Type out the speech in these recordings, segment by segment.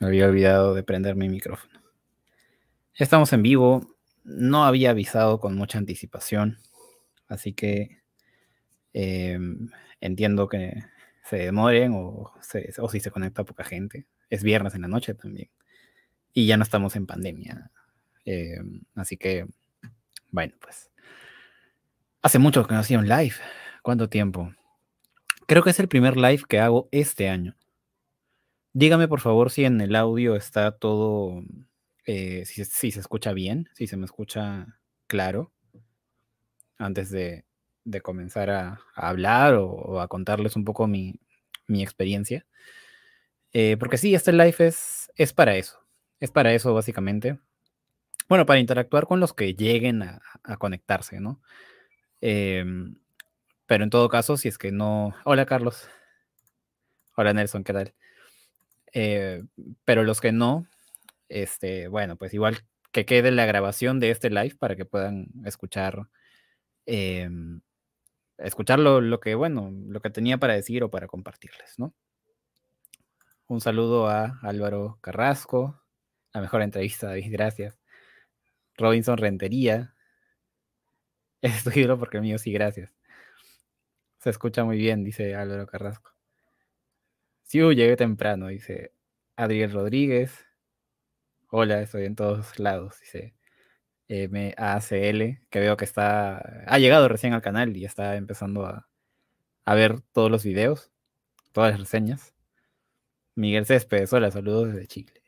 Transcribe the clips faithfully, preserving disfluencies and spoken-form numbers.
Me había olvidado de prender mi micrófono. Ya estamos en vivo. No había avisado con mucha anticipación, así que eh, entiendo que se demoren o, se, o si se conecta poca gente. Es viernes en la noche también. Y ya no estamos en pandemia. Eh, así que, bueno, pues. Hace mucho que no hacía un live. ¿Cuánto tiempo? Creo que es el primer live que hago este año. Dígame por favor si en el audio está todo, eh, si, si se escucha bien, si se me escucha claro, antes de, de comenzar a, a hablar o, o a contarles un poco mi, mi experiencia. Eh, porque sí, este live es, es para eso, es para eso básicamente. Bueno, para interactuar con los que lleguen a, a conectarse, ¿no? Eh, pero en todo caso, si es que no... Hola Carlos. Hola Nelson, ¿qué tal? Eh, pero los que no, este, bueno, pues igual que quede la grabación de este live para que puedan escuchar, eh, escuchar lo, lo que, bueno, lo que tenía para decir o para compartirles, ¿no? Un saludo a Álvaro Carrasco, la mejor entrevista, David, gracias. Robinson Rentería, es tu ídolo porque el mío sí, gracias. Se escucha muy bien, dice Álvaro Carrasco. Sí, llegué temprano, dice Adriel Rodríguez. Hola, estoy en todos lados, dice M A C L, que veo que está, ha llegado recién al canal y está empezando a, a ver todos los videos, todas las reseñas. Miguel Céspedes, hola, saludos desde Chile.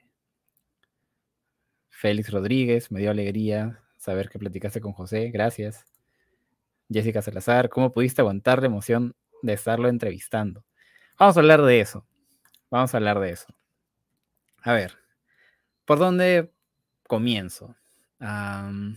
Félix Rodríguez, me dio alegría saber que platicaste con José, gracias. Jessica Salazar, ¿cómo pudiste aguantar la emoción de estarlo entrevistando? Vamos a hablar de eso, vamos a hablar de eso. A ver, ¿por dónde comienzo? Um,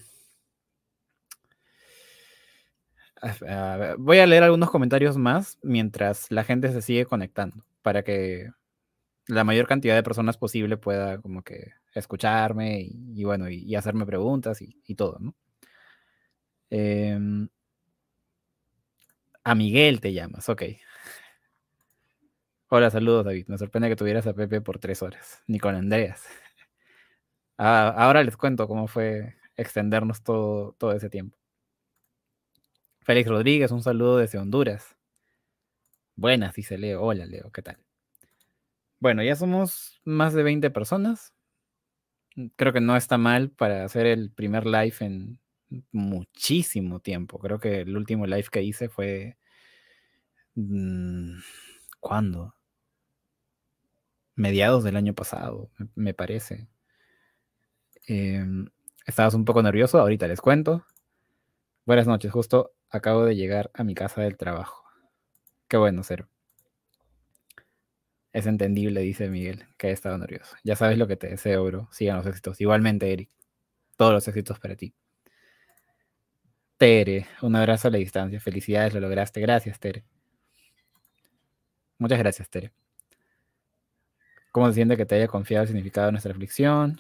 Uh, voy a leer algunos comentarios más mientras la gente se sigue conectando para que la mayor cantidad de personas posible pueda como que escucharme y, y bueno, y, y hacerme preguntas y, y todo, ¿no? Eh, a Miguel te llamas, ok. Hola, saludos David. Me sorprende que tuvieras a Pepe por tres horas, ni con Andreas. Ah, ahora les cuento cómo fue extendernos todo, todo ese tiempo. Félix Rodríguez, un saludo desde Honduras. Buenas, dice Leo. Hola Leo, ¿qué tal? Bueno, ya somos más de veinte personas. Creo que no está mal para hacer el primer live en muchísimo tiempo. Creo que el último live que hice fue... ¿Cuándo? Mediados del año pasado, me parece. Eh, ¿Estabas un poco nervioso? Ahorita les cuento. Buenas noches, justo acabo de llegar a mi casa del trabajo. Qué bueno, Cero. Es entendible, dice Miguel, que he estado nervioso. Ya sabes lo que te deseo, bro. Sigan los éxitos. Igualmente, Eric. Todos los éxitos para ti. Tere, un abrazo a la distancia. Felicidades, lo lograste. Gracias, Tere. Muchas gracias, Tere. ¿Cómo se siente que te haya confiado el significado de nuestra aflicción?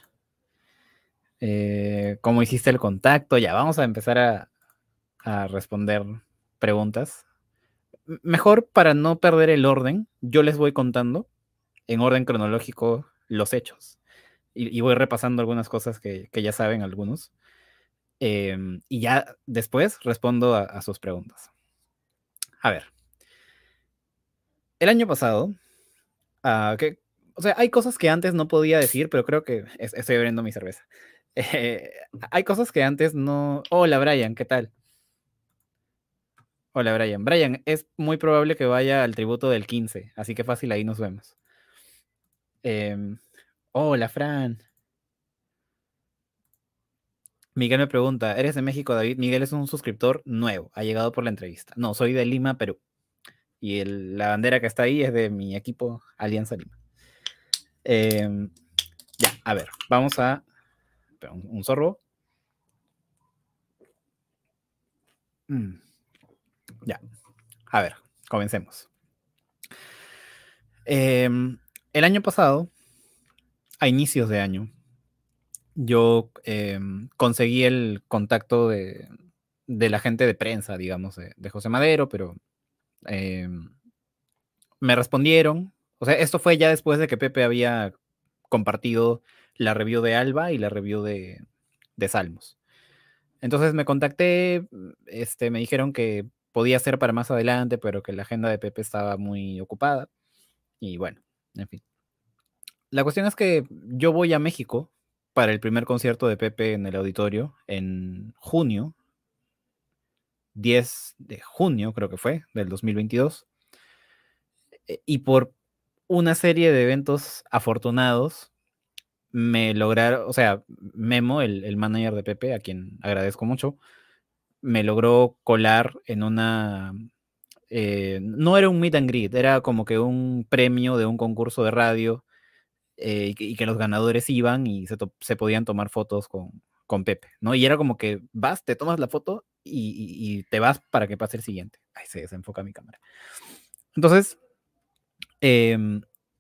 Eh, ¿Cómo hiciste el contacto? Ya, vamos a empezar a, a responder preguntas. Mejor para no perder el orden, yo les voy contando en orden cronológico los hechos. Y, y voy repasando algunas cosas que, que ya saben algunos. Eh, y ya después respondo a, a sus preguntas. A ver. El año pasado, uh, que, o sea, hay cosas que antes no podía decir, pero creo que es, estoy abriendo mi cerveza. Eh, hay cosas que antes no... Hola, Brian, ¿qué tal? Hola, Brian. Brian, es muy probable que vaya al tributo del quince, así que fácil, ahí nos vemos. Eh, hola, Fran. Miguel me pregunta, ¿eres de México, David? Miguel es un suscriptor nuevo, ha llegado por la entrevista. No, soy de Lima, Perú. Y el, la bandera que está ahí es de mi equipo Alianza Lima. Eh, ya, a ver, vamos a... Un, un sorbo. Mm. Ya, a ver, comencemos. Eh, el año pasado, a inicios de año, yo eh, conseguí el contacto de, de la gente de prensa, digamos, de, de José Madero, pero eh, me respondieron. O sea, esto fue ya después de que Pepe había compartido la review de Alba y la review de, de Salmos. Entonces me contacté, este, me dijeron que podía ser para más adelante, pero que la agenda de Pepe estaba muy ocupada. Y bueno, en fin. La cuestión es que yo voy a México para el primer concierto de Pepe en el auditorio en junio, diez de junio creo que fue, del dos mil veintidós. E- Y por una serie de eventos afortunados, me lograron, o sea, Memo, el, el manager de Pepe, a quien agradezco mucho, me logró colar en una... eh, no era un meet and greet, era como que un premio de un concurso de radio, eh, y, que, y que los ganadores iban y se, to- se podían tomar fotos con, con Pepe, ¿no? Y era como que vas, te tomas la foto y, y- y te vas para que pase el siguiente. Ay, se desenfoca mi cámara. Entonces, em,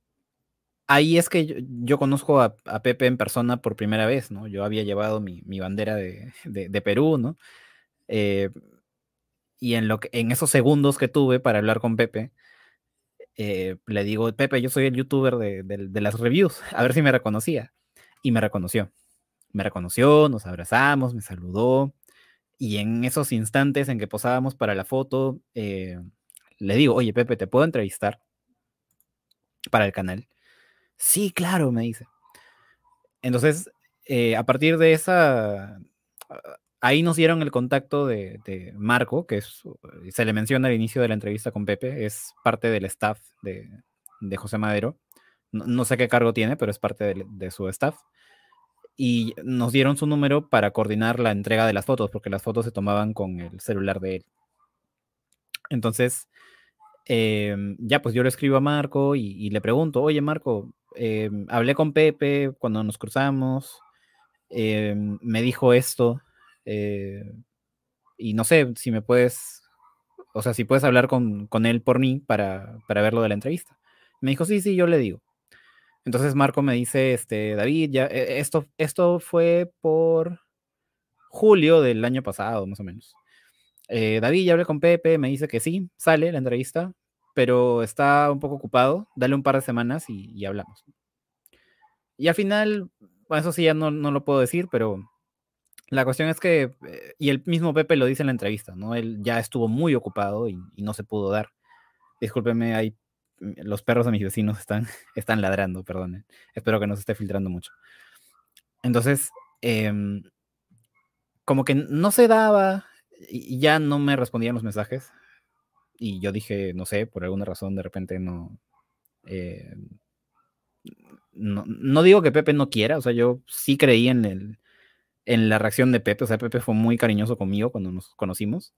ahí es que yo, yo conozco a, a Pepe en persona por primera vez, ¿no? Yo había llevado mi, mi bandera de, de- de Perú, ¿no? Eh, y en, lo que, en esos segundos que tuve para hablar con Pepe, eh, le digo, Pepe, yo soy el youtuber de, de- de las reviews, a ver si me reconocía. Y me reconoció. Me reconoció, nos abrazamos, me saludó. Y en esos instantes en que posábamos para la foto, eh, le digo, oye, Pepe, ¿te puedo entrevistar para el canal? Sí, claro, me dice. Entonces, eh, a partir de esa, ahí nos dieron el contacto de, de Marco, que es, se le menciona al inicio de la entrevista con Pepe, es parte del staff de, de José Madero. No, no sé qué cargo tiene, pero es parte de, de su staff. Y nos dieron su número para coordinar la entrega de las fotos, porque las fotos se tomaban con el celular de él. Entonces, eh, ya pues yo le escribo a Marco y, y le pregunto, oye Marco, eh, hablé con Pepe cuando nos cruzamos, eh, me dijo esto, eh, y no sé si me puedes, o sea, si puedes hablar con, con él por mí para, para ver lo de la entrevista. Me dijo, sí, sí, yo le digo. Entonces Marco me dice, este, David, ya, eh, esto, esto fue por julio del año pasado, más o menos. Eh, David, ya hablé con Pepe, me dice que sí, sale la entrevista, pero está un poco ocupado, dale un par de semanas y, y hablamos. Y al final, bueno, eso sí ya no, no lo puedo decir, pero la cuestión es que, eh, y el mismo Pepe lo dice en la entrevista, ¿no? Él ya estuvo muy ocupado y, y no se pudo dar. Discúlpeme, hay, los perros de mis vecinos están, están ladrando, perdón. Espero que no se esté filtrando mucho. Entonces, em, como que no se daba y ya no me respondían los mensajes. Y yo dije, no sé, por alguna razón de repente no, eh, no, no digo que Pepe no quiera, o sea, yo sí creí en, el, en la reacción de Pepe, o sea, Pepe fue muy cariñoso conmigo cuando nos conocimos.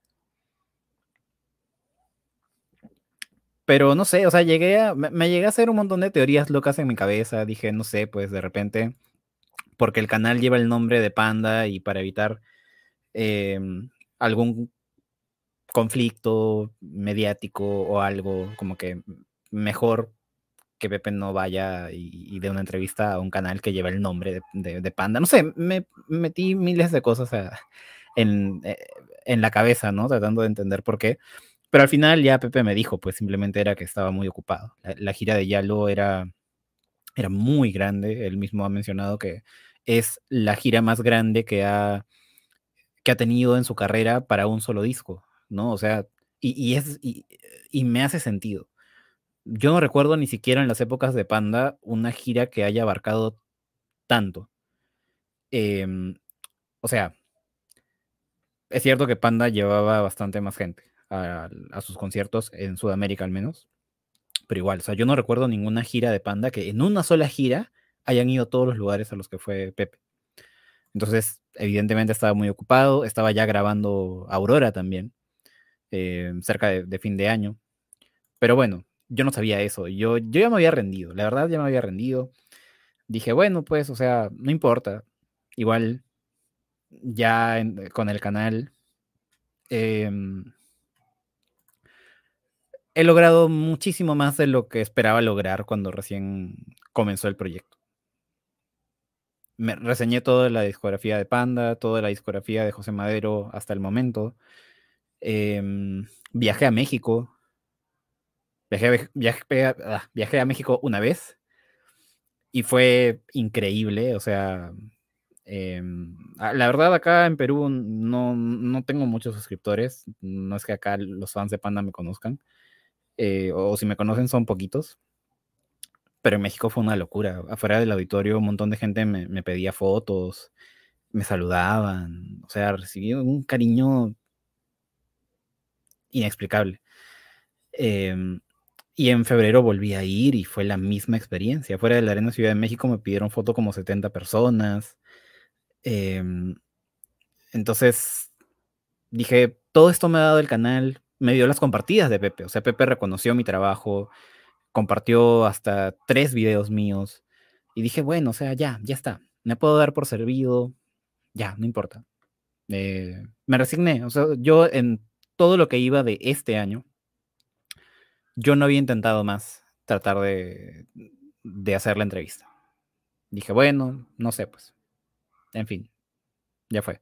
Pero no sé, o sea, llegué a, me, me llegué a hacer un montón de teorías locas en mi cabeza. Dije, no sé, pues de repente, porque el canal lleva el nombre de Panda y para evitar eh, algún conflicto mediático o algo, como que mejor que Pepe no vaya y, y dé una entrevista a un canal que lleva el nombre de, de, de Panda. No sé, me metí miles de cosas a, en, eh, en la cabeza, ¿no? Tratando de entender por qué. Pero al final ya Pepe me dijo, pues simplemente era que estaba muy ocupado. La, la gira de Yalo era, era muy grande. Él mismo ha mencionado que es la gira más grande que ha, que ha tenido en su carrera para un solo disco, ¿no? O sea, y, y es, y, y me hace sentido. Yo no recuerdo ni siquiera en las épocas de Panda una gira que haya abarcado tanto. Em, o sea, es cierto que Panda llevaba bastante más gente a, a sus conciertos, en Sudamérica al menos, pero igual, o sea, yo no recuerdo ninguna gira de Panda que en una sola gira hayan ido a todos los lugares a los que fue Pepe. Entonces, evidentemente estaba muy ocupado, estaba ya grabando Aurora también, eh, cerca de, de fin de año. Pero bueno, yo no sabía eso, yo, yo ya me había rendido, la verdad ya me había rendido. Dije, bueno, pues, o sea, no importa. Igual ya en- con el canal em, he logrado muchísimo más de lo que esperaba lograr cuando recién comenzó el proyecto. Me reseñé toda la discografía de Panda, toda la discografía de José Madero hasta el momento. Em, viajé a México. Viajé, a- viajé, a, ah, viajé a México una vez. y fue increíble, o sea, em, a- la verdad acá en Perú no, no tengo muchos suscriptores, no es que acá los fans de Panda me conozcan, eh, o si me conocen son poquitos, pero en México fue una locura. Afuera del auditorio un montón de gente me, me pedía fotos, me saludaban, o sea, recibí un cariño inexplicable. Em, y en febrero volví a ir y fue la misma experiencia. Fuera de la Arena Ciudad de México me pidieron foto como setenta personas. em, entonces dije, todo esto me ha dado el canal, me dio las compartidas de Pepe. O sea, Pepe reconoció mi trabajo, compartió hasta tres videos míos. Y dije, bueno, o sea, ya, ya está. Me puedo dar por servido, ya, no importa. Eh, me resigné. O sea, yo en todo lo que iba de este año, yo no había intentado más tratar de, de hacer la entrevista. Dije, bueno, no sé, pues. En fin, ya fue.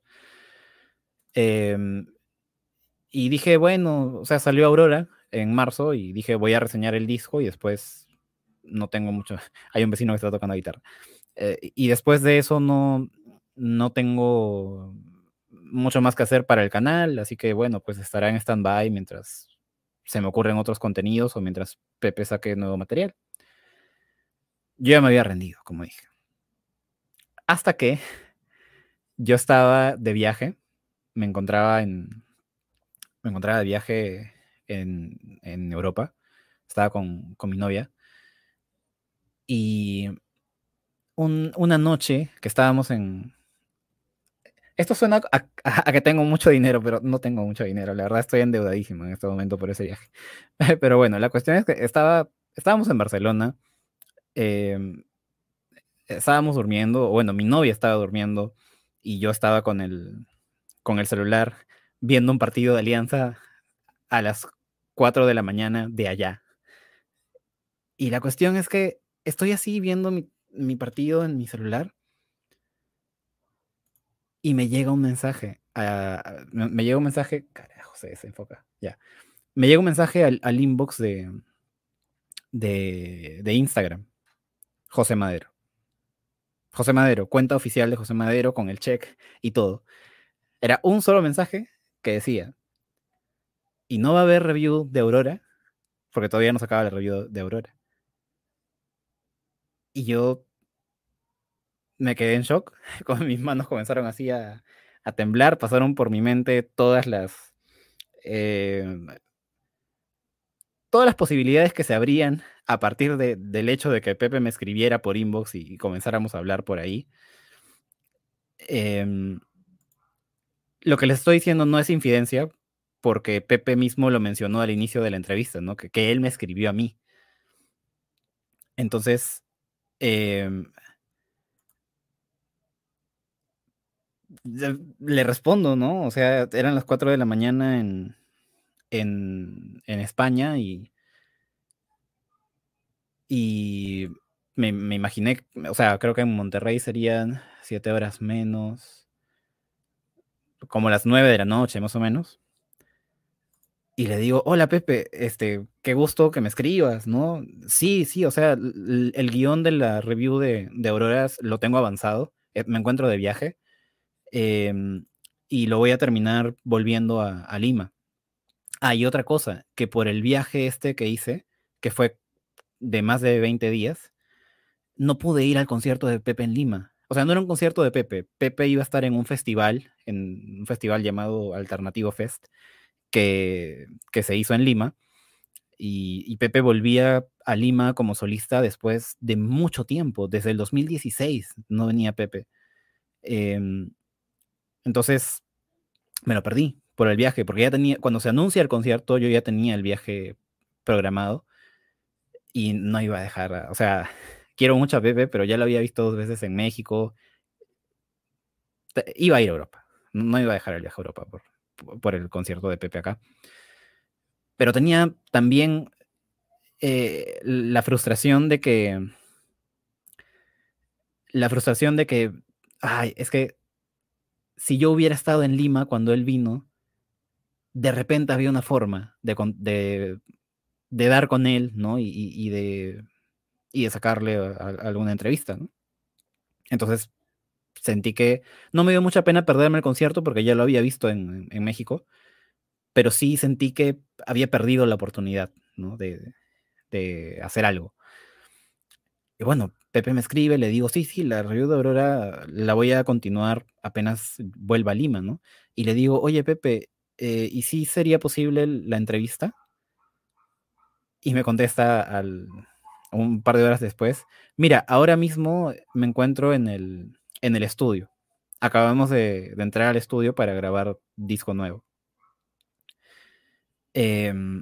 Em, y dije, bueno, o sea, salió Aurora en marzo y dije, voy a reseñar el disco y después no tengo mucho. Hay un vecino que está tocando guitarra. Eh, y después de eso no, no tengo mucho más que hacer para el canal, así que bueno, pues estará en stand-by mientras se me ocurren otros contenidos o mientras Pepe saque nuevo material. Yo ya me había rendido, como dije. Hasta que yo estaba de viaje, me encontraba en, me encontraba de viaje en, en Europa, estaba con, con mi novia, y un- una noche que estábamos en... Esto suena a, a- a que tengo mucho dinero, pero no tengo mucho dinero, la verdad estoy endeudadísimo en este momento por ese viaje. Pero bueno, la cuestión es que estaba, estábamos en Barcelona, em, estábamos durmiendo, o bueno, mi novia estaba durmiendo y yo estaba con el, con el celular viendo un partido de Alianza a las cuatro de la mañana de allá. Y la cuestión es que estoy así viendo mi, mi partido en mi celular y me llega un mensaje. A- me, me llega un mensaje. Carajo, se desenfoca. Ya. Me llega un mensaje al, al inbox de, de, de Instagram. José Madero. José Madero, cuenta oficial de José Madero con el check y todo. Era un solo mensaje que decía: y no va a haber review de Aurora, porque todavía no se acaba la review de Aurora. Y yo me quedé en shock, con mis manos comenzaron así a, a temblar, pasaron por mi mente todas las, eh, todas las posibilidades que se abrían a partir de, del hecho de que Pepe me escribiera por inbox y, y comenzáramos a hablar por ahí. Em, lo que les estoy diciendo no es infidencia, porque Pepe mismo lo mencionó al inicio de la entrevista, ¿no? Que, que él me escribió a mí. Entonces, em, le le respondo, ¿no? O sea, eran las cuatro de la mañana en, en, en España y, y me, me imaginé, o sea, creo que en Monterrey serían siete horas menos, como las nueve de la noche, más o menos. Y le digo, hola Pepe, este, qué gusto que me escribas, ¿no? Sí, sí, o sea, el, el guión de la review de, de Auroras lo tengo avanzado, eh, me encuentro de viaje, em, y lo voy a terminar volviendo a, a Lima. Hay otra cosa, que por el viaje este que hice, que fue de más de veinte días, no pude ir al concierto de Pepe en Lima. O sea, no era un concierto de Pepe. Pepe iba a estar en un festival, en un festival llamado Alternativo Fest, que, que se hizo en Lima. Y, y Pepe volvía a Lima como solista después de mucho tiempo, desde el dos mil dieciséis no venía Pepe. Em, entonces me lo perdí por el viaje, porque ya tenía, cuando se anuncia el concierto, yo ya tenía el viaje programado y no iba a dejar, a- o sea, quiero mucho a Pepe, pero ya lo había visto dos veces en México, te- iba a ir a Europa, no, no iba a dejar el viaje a Europa por, por- por el concierto de Pepe acá, pero tenía también eh, la frustración de que, la frustración de que, ay, es que si yo hubiera estado en Lima cuando él vino, de repente había una forma de, con- de, de dar con él, ¿no? Y, y- y de, y de sacarle a, a alguna entrevista, ¿no? Entonces sentí que no me dio mucha pena perderme el concierto porque ya lo había visto en, en México, pero sí sentí que había perdido la oportunidad, ¿no? de, de hacer algo. Y bueno, Pepe me escribe, le digo, sí, sí, la review de Aurora la voy a continuar apenas vuelva a Lima, ¿no? Y le digo, oye, Pepe, eh, ¿y si sería posible la entrevista? Y me contesta al, un par de horas después, mira, ahora mismo me encuentro en el, en el estudio. Acabamos de, de entrar al estudio para grabar disco nuevo. Em,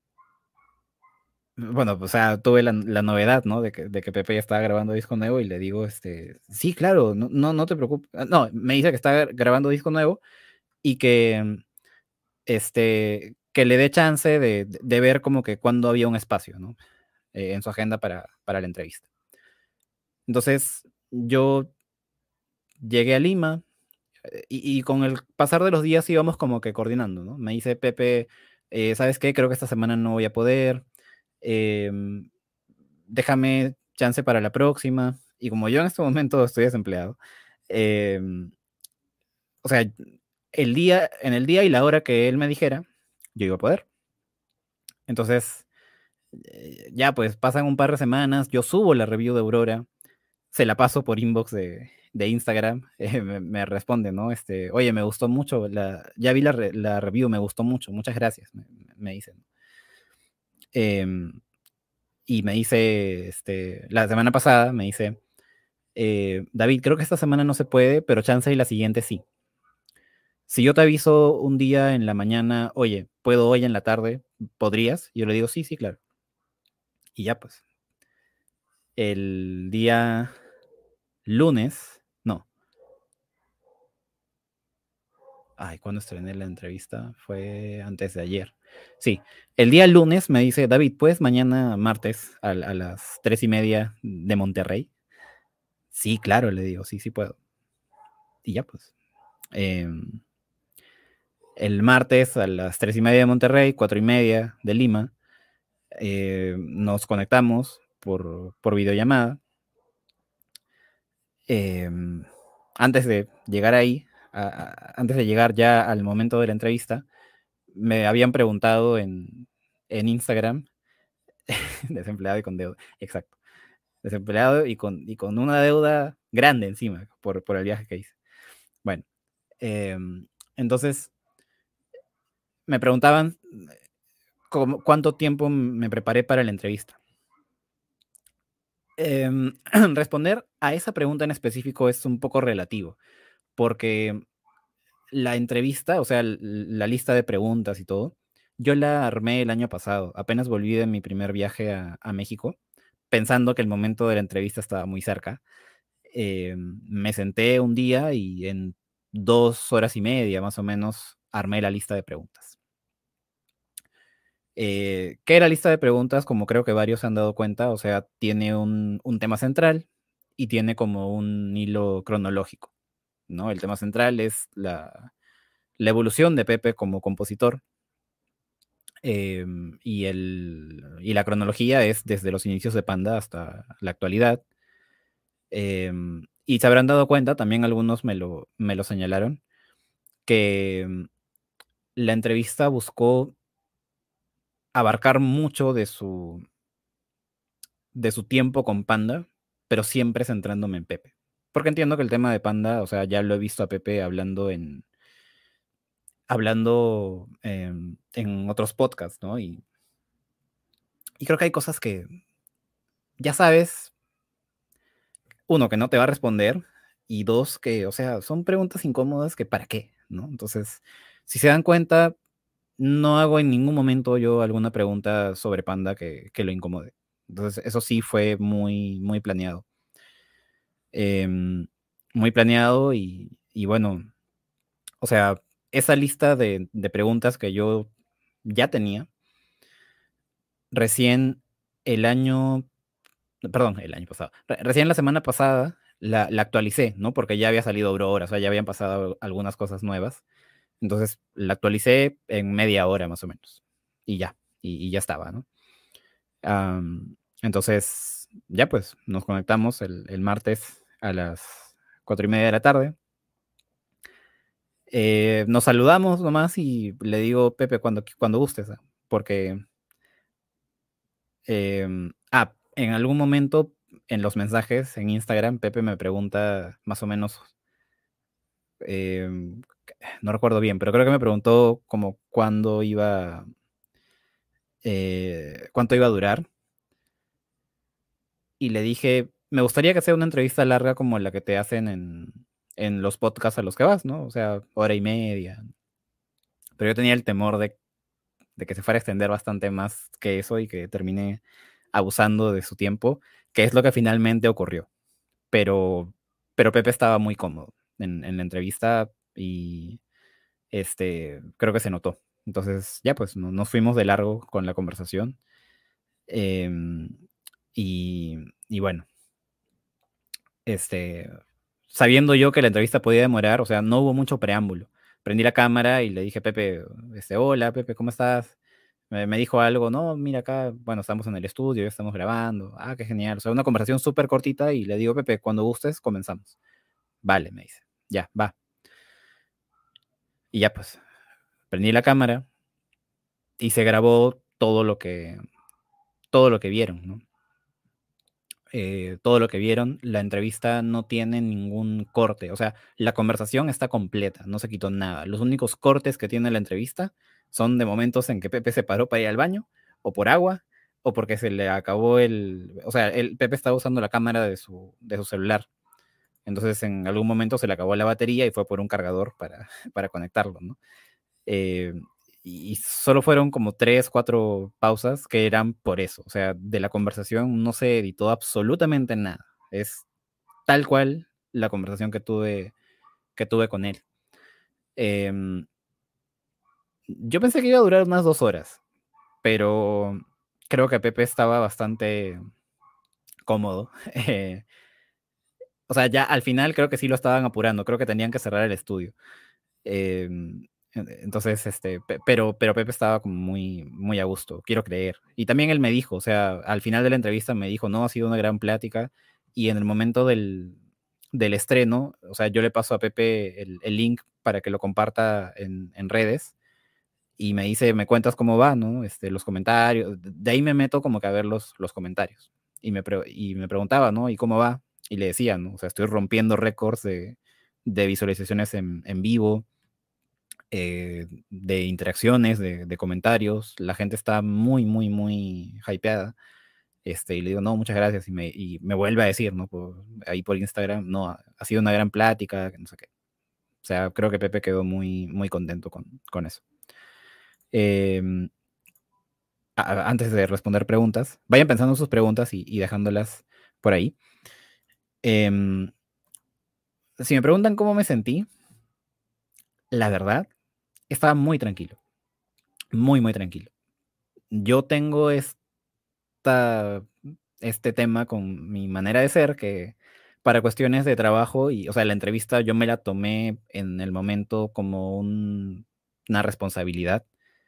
bueno, o sea, tuve la, la novedad, ¿no? De que, de que Pepe ya estaba grabando disco nuevo y le digo, este, sí, claro, no, no, no te preocupes. Ah, no, me dice que está grabando disco nuevo y que, este, que le dé chance de, de ver como que cuando había un espacio, ¿no? Eh, en su agenda para, para la entrevista. Entonces, yo llegué a Lima eh, y, y con el pasar de los días íbamos como que coordinando, ¿no? Me dice Pepe, eh, ¿sabes qué? Creo que esta semana no voy a poder. em, Déjame chance para la próxima. Y como yo en este momento estoy desempleado, em, o sea, el día, en el día y la hora que él me dijera, yo iba a poder. Entonces, eh, ya pues pasan un par de semanas, yo subo la review de Aurora, se la paso por inbox de, de Instagram, eh, me, me responde, ¿no? Este, oye, me gustó mucho, la, ya vi la, re- la review, me gustó mucho, muchas gracias, me, me dicen. Em, y me dice, este, la semana pasada, me dice, eh, David, creo que esta semana no se puede, pero chance y la siguiente sí. Si yo te aviso un día en la mañana, oye, ¿puedo hoy en la tarde? ¿Podrías? Y yo le digo, sí, sí, claro. Y ya pues, el día lunes, no. Ay, ¿cuándo estrené la entrevista? Fue antes de ayer. Sí, el día lunes me dice, David, ¿puedes mañana martes a, a las tres y media de Monterrey? Sí, claro, le digo, sí, sí puedo. Y ya pues. em, el martes a las tres y media de Monterrey, cuatro y media de Lima, eh, nos conectamos por, por videollamada. Eh, Antes de llegar ahí, a, a, antes de llegar ya al momento de la entrevista, me habían preguntado en, en Instagram, desempleado y con deuda, exacto, desempleado y con, y con una deuda grande encima por, por el viaje que hice. Bueno, eh, entonces me preguntaban cómo, cuánto tiempo me preparé para la entrevista. Eh, responder a esa pregunta en específico es un poco relativo, porque la entrevista, o sea, la lista de preguntas y todo, yo la armé el año pasado. Apenas volví de mi primer viaje a, a México, pensando que el momento de la entrevista estaba muy cerca. Eh, me senté un día y en dos horas y media más o menos armé la lista de preguntas. Eh, ¿Qué era lista de preguntas? Como creo que varios se han dado cuenta, o sea, tiene un, un tema central y tiene como un hilo cronológico, ¿no? El tema central es la, la evolución de Pepe como compositor. Eh, y, el, y la cronología es desde los inicios de Panda hasta la actualidad. Eh, y se habrán dado cuenta, también algunos me lo, me lo señalaron, que mm, la entrevista buscó abarcar mucho de su, de su tiempo con Panda, pero siempre centrándome en Pepe. Porque entiendo que el tema de Panda, o sea, ya lo he visto a Pepe hablando en hablando eh, en otros podcasts, ¿no? Y, y creo que hay cosas que ya sabes, uno, que no te va a responder, y dos, que, o sea, son preguntas incómodas que para qué, ¿no? Entonces, si se dan cuenta, no hago en ningún momento yo alguna pregunta sobre Panda que, que lo incomode. Entonces, eso sí fue muy, muy planeado. Em, muy planeado y, y bueno, o sea, esa lista de, de preguntas que yo ya tenía, recién el año, perdón, el año pasado, re- recién la semana pasada la, la actualicé, ¿no? Porque ya había salido Aurora, o sea, ya habían pasado algunas cosas nuevas. Entonces la actualicé en media hora más o menos. Y ya, y, y ya estaba, ¿no? Am, entonces, ya pues, nos conectamos el, el martes a las cuatro y media de la tarde. Eh, nos saludamos nomás y le digo, Pepe, cuando, cuando gustes, ¿ah? Porque em, ah, en algún momento en los mensajes en Instagram, Pepe me pregunta más o menos, em, no recuerdo bien, pero creo que me preguntó como cuándo iba, eh, cuánto iba a durar. Y le dije, me gustaría que sea una entrevista larga como la que te hacen en, en los podcasts a los que vas, ¿no? O sea, hora y media. Pero yo tenía el temor de, de que se fuera a extender bastante más que eso y que termine abusando de su tiempo, que es lo que finalmente ocurrió. Pero, pero Pepe estaba muy cómodo en, en la entrevista y este, creo que se notó. Entonces, ya pues, no- nos fuimos de largo con la conversación. Em, y, y bueno, este, sabiendo yo que la entrevista podía demorar, o sea, no hubo mucho preámbulo. Prendí la cámara y le dije, Pepe, este, hola, Pepe, ¿cómo estás? Me, me dijo algo, no, mira acá, bueno, estamos en el estudio, ya estamos grabando, ah, qué genial. O sea, una conversación súper cortita y le digo, Pepe, cuando gustes, comenzamos. Vale, me dice, ya, va. Y ya pues, prendí la cámara y se grabó todo lo que, todo lo que vieron, ¿no? Eh, todo lo que vieron, la entrevista no tiene ningún corte, o sea, la conversación está completa, no se quitó nada. Los únicos cortes que tiene la entrevista son de momentos en que Pepe se paró para ir al baño, o por agua, o porque se le acabó el, o sea, el Pepe estaba usando la cámara de su, de su celular, entonces en algún momento se le acabó la batería y fue por un cargador para, para conectarlo, ¿no? Eh, y solo fueron como tres, cuatro pausas que eran por eso. O sea, de la conversación no se editó absolutamente nada. Es tal cual la conversación que tuve, que tuve con él. Eh, yo pensé que iba a durar unas dos horas, pero creo que Pepe estaba bastante cómodo. Eh, o sea, ya al final creo que sí lo estaban apurando. Creo que tenían que cerrar el estudio. Eh, entonces, este, pe- pero, pero Pepe estaba como muy, muy a gusto, quiero creer. Y también él me dijo, o sea, al final de la entrevista me dijo, no, ha sido una gran plática. Y en el momento del, del estreno, o sea, yo le paso a Pepe el, el link para que lo comparta en, en redes. Y me dice, me cuentas cómo va, ¿no? Este, los comentarios. De ahí me meto como que a ver los, los comentarios. Y me, pre- y me preguntaba, ¿no? ¿Y cómo va? Y le decía, ¿no? O sea, estoy rompiendo récords de, de visualizaciones en, en vivo, eh, de interacciones, de, de comentarios. La gente está muy, muy, muy hypeada. Este, y le digo, no, muchas gracias. Y me, y me vuelve a decir, ¿no? Por, ahí por Instagram, no, ha, ha sido una gran plática, que no sé qué. O sea, creo que Pepe quedó muy, muy contento con, con eso. Eh, a- antes de responder preguntas, vayan pensando sus preguntas y, y dejándolas por ahí. Em, si me preguntan cómo me sentí, la verdad, estaba muy tranquilo, muy, muy tranquilo. Yo tengo esta, este tema con mi manera de ser, que para cuestiones de trabajo y, o sea, la entrevista yo me la tomé en el momento como un- una responsabilidad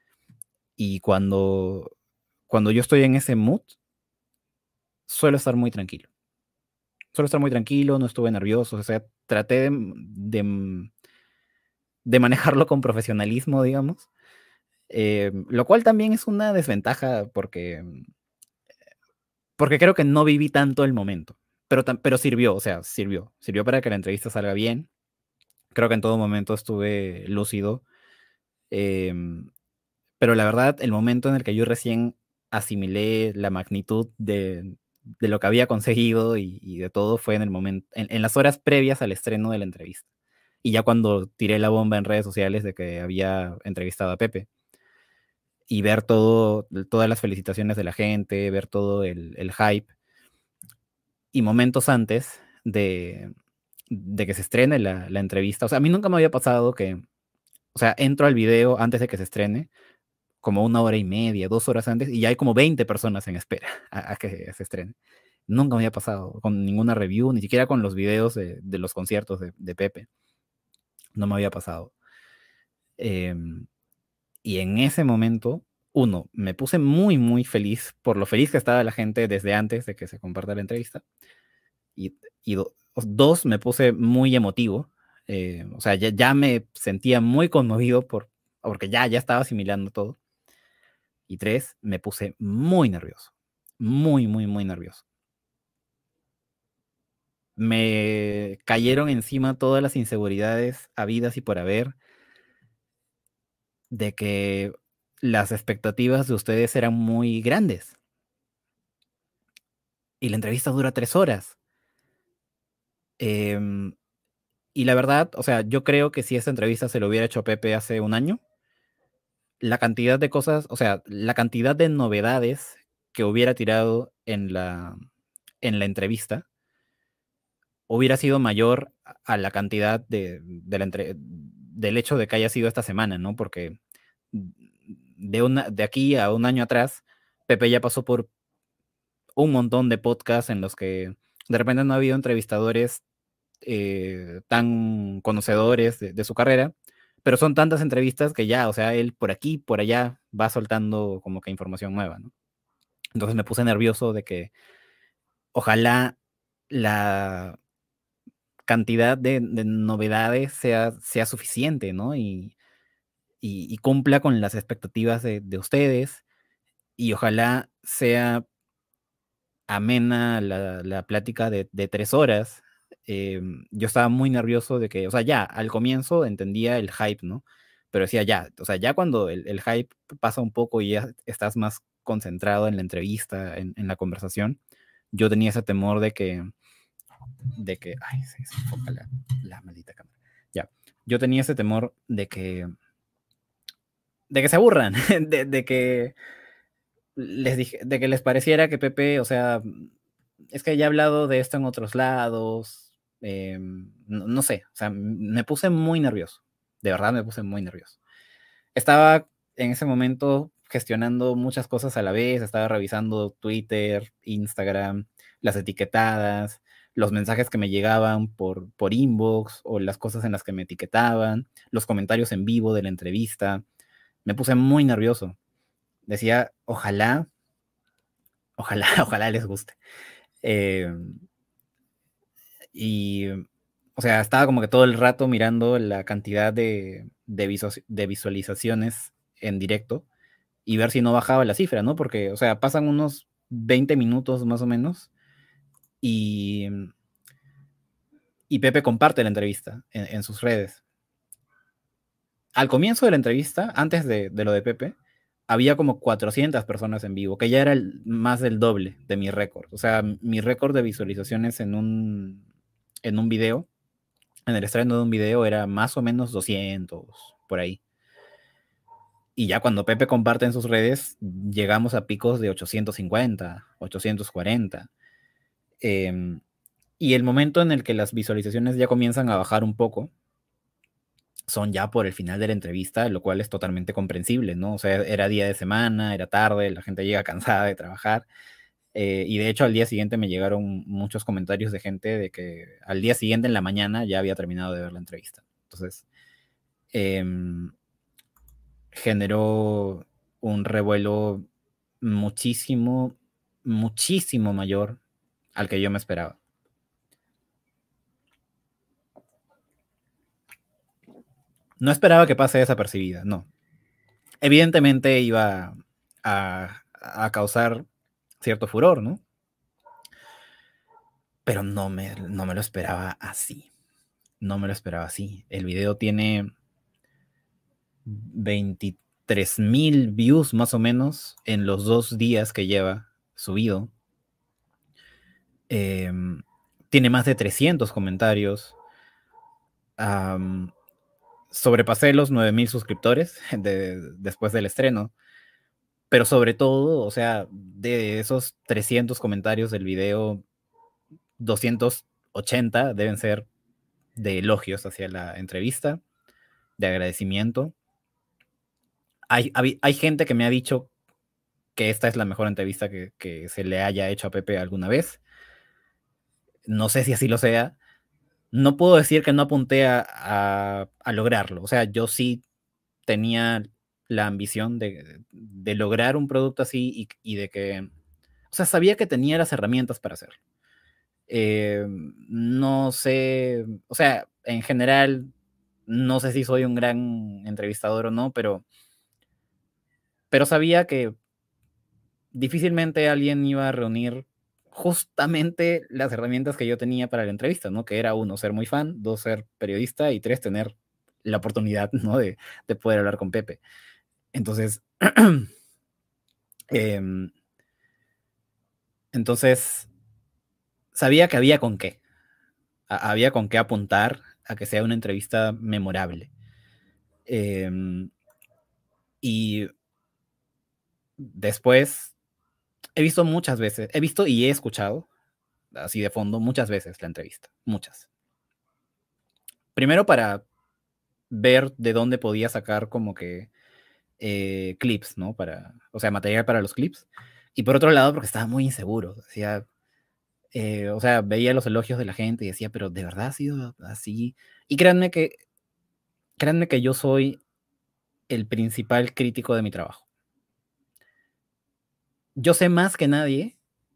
y cuando, cuando yo estoy en ese mood, suelo estar muy tranquilo. Suelo estar muy tranquilo, no estuve nervioso, o sea, traté de, de, de manejarlo con profesionalismo, digamos, eh, lo cual también es una desventaja porque porque creo que no viví tanto el momento, pero, tam- pero sirvió, o sea, sirvió, sirvió para que la entrevista salga bien. Creo que en todo momento estuve lúcido, em, pero la verdad, el momento en el que yo recién asimilé la magnitud de, de lo que había conseguido y, y de todo fue en el momento, en, en las horas previas al estreno de la entrevista. Y ya cuando tiré la bomba en redes sociales de que había entrevistado a Pepe y ver todo, todas las felicitaciones de la gente, ver todo el, el hype y momentos antes de, de que se estrene la, la entrevista. O sea, a mí nunca me había pasado que, o sea, entro al video antes de que se estrene, como una hora y media, dos horas antes, y ya hay como veinte personas en espera a, a que se estrene. Nunca me había pasado con ninguna review, ni siquiera con los videos de, de los conciertos de, de Pepe. No me había pasado. Em, y en ese momento uno, me puse muy, muy feliz por lo feliz que estaba la gente desde antes de que se comparta la entrevista. Y, y do- dos, me puse muy emotivo. Eh, o sea, ya, ya me sentía muy conmovido por, porque ya, ya estaba asimilando todo. Y tres, me puse muy nervioso. Muy, muy, muy nervioso. Me cayeron encima todas las inseguridades habidas y por haber, de que las expectativas de ustedes eran muy grandes. Y la entrevista dura tres horas. Em, y la verdad, o sea, yo creo que si esta entrevista se lo hubiera hecho Pepe hace un año, la cantidad de cosas, o sea, la cantidad de novedades que hubiera tirado en la, en la entrevista hubiera sido mayor a a la cantidad de, de la entre- del hecho de que haya sido esta semana, ¿no? Porque de, una, de aquí a un año atrás, Pepe ya pasó por un montón de podcasts en los que de repente no ha habido entrevistadores eh, tan conocedores de, de su carrera, pero son tantas entrevistas que ya, o sea, él por aquí, por allá, va soltando como que información nueva, ¿no? Entonces me puse nervioso de que ojalá la cantidad de, de novedades sea, sea suficiente, ¿no? Y, y, y cumpla con las expectativas de, de ustedes y ojalá sea amena la, la plática de, de tres horas. Eh, yo estaba muy nervioso de que, o sea, ya, al comienzo entendía el hype, ¿no? Pero decía ya, o sea, ya cuando el, el hype pasa un poco y ya estás más concentrado en la entrevista, en, en la conversación, yo tenía ese temor de que, de que, ay, se, se enfoca la, la maldita cámara. Ya, yo tenía ese temor de que, de que se aburran, de, de que les dije, de que les pareciera que Pepe, o sea, es que ya he hablado de esto en otros lados, eh, no, no, sé, o sea, me puse muy nervioso, de verdad me puse muy nervioso. Estaba en ese momento gestionando muchas cosas a la vez, estaba revisando Twitter, Instagram, las etiquetadas, los mensajes que me llegaban por, por inbox o las cosas en las que me etiquetaban, los comentarios en vivo de la entrevista. Me puse muy nervioso. Decía, ojalá, ojalá, ojalá les guste. Eh, y, o sea, estaba como que todo el rato mirando la cantidad de, de, visu- de visualizaciones en directo y ver si no bajaba la cifra, ¿no? Porque, o sea, pasan unos veinte minutos más o menos y, y Pepe comparte la entrevista en, en sus redes. Al comienzo de la entrevista, antes de, de lo de Pepe, había como cuatrocientas personas en vivo, que ya era el, más del doble de mi récord. O sea, mi récord de visualizaciones en un, en un video, en el estreno de un video, era más o menos doscientos, por ahí. Y ya cuando Pepe comparte en sus redes, llegamos a picos de ochocientos cincuenta, ochocientos cuarenta. Eh, y el momento en el que las visualizaciones ya comienzan a bajar un poco, son ya por el final de la entrevista, lo cual es totalmente comprensible, ¿no? O sea, era día de semana, era tarde, la gente llega cansada de trabajar. Eh, y de hecho al día siguiente me llegaron muchos comentarios de gente de que al día siguiente en la mañana ya había terminado de ver la entrevista. Entonces, eh, generó un revuelo muchísimo, muchísimo mayor al que yo me esperaba. No esperaba que pase desapercibida, no. Evidentemente iba a, a causar cierto furor, ¿no? Pero no me, no me lo esperaba así. No me lo esperaba así. El video tiene veintitrés mil views más o menos en los dos días que lleva subido. Eh, tiene más de trescientos comentarios. Um, sobrepasé los nueve mil suscriptores de, después del estreno. Pero sobre todo, o sea, de esos trescientos comentarios del video, doscientos ochenta deben ser de elogios hacia la entrevista, de agradecimiento. Hay, hay, hay gente que me ha dicho que esta es la mejor entrevista que, que se le haya hecho a Pepe alguna vez. No sé si así lo sea. No puedo decir que no apunté a, a, a lograrlo. O sea, yo sí tenía la ambición de, de lograr un producto así y, y de que, o sea, sabía que tenía las herramientas para hacerlo. Eh, no sé, o sea, en general, no sé si soy un gran entrevistador o no, pero, pero sabía que difícilmente alguien iba a reunir justamente las herramientas que yo tenía para la entrevista, ¿no? Que era uno, ser muy fan, dos, ser periodista y tres, tener la oportunidad, ¿no? De, de poder hablar con Pepe. Entonces, eh, entonces, sabía que había con qué, a, había con qué apuntar a que sea una entrevista memorable. Eh, y después, he visto muchas veces, he visto y he escuchado, así de fondo, muchas veces la entrevista, muchas. Primero para ver de dónde podía sacar como que eh, clips, ¿no? Para, o sea, material para los clips. Y por otro lado, porque estaba muy inseguro. Decía, eh, o sea, veía los elogios de la gente y decía, pero ¿de verdad ha sido así? Y créanme que, créanme que yo soy el principal crítico de mi trabajo. Yo sé más que nadie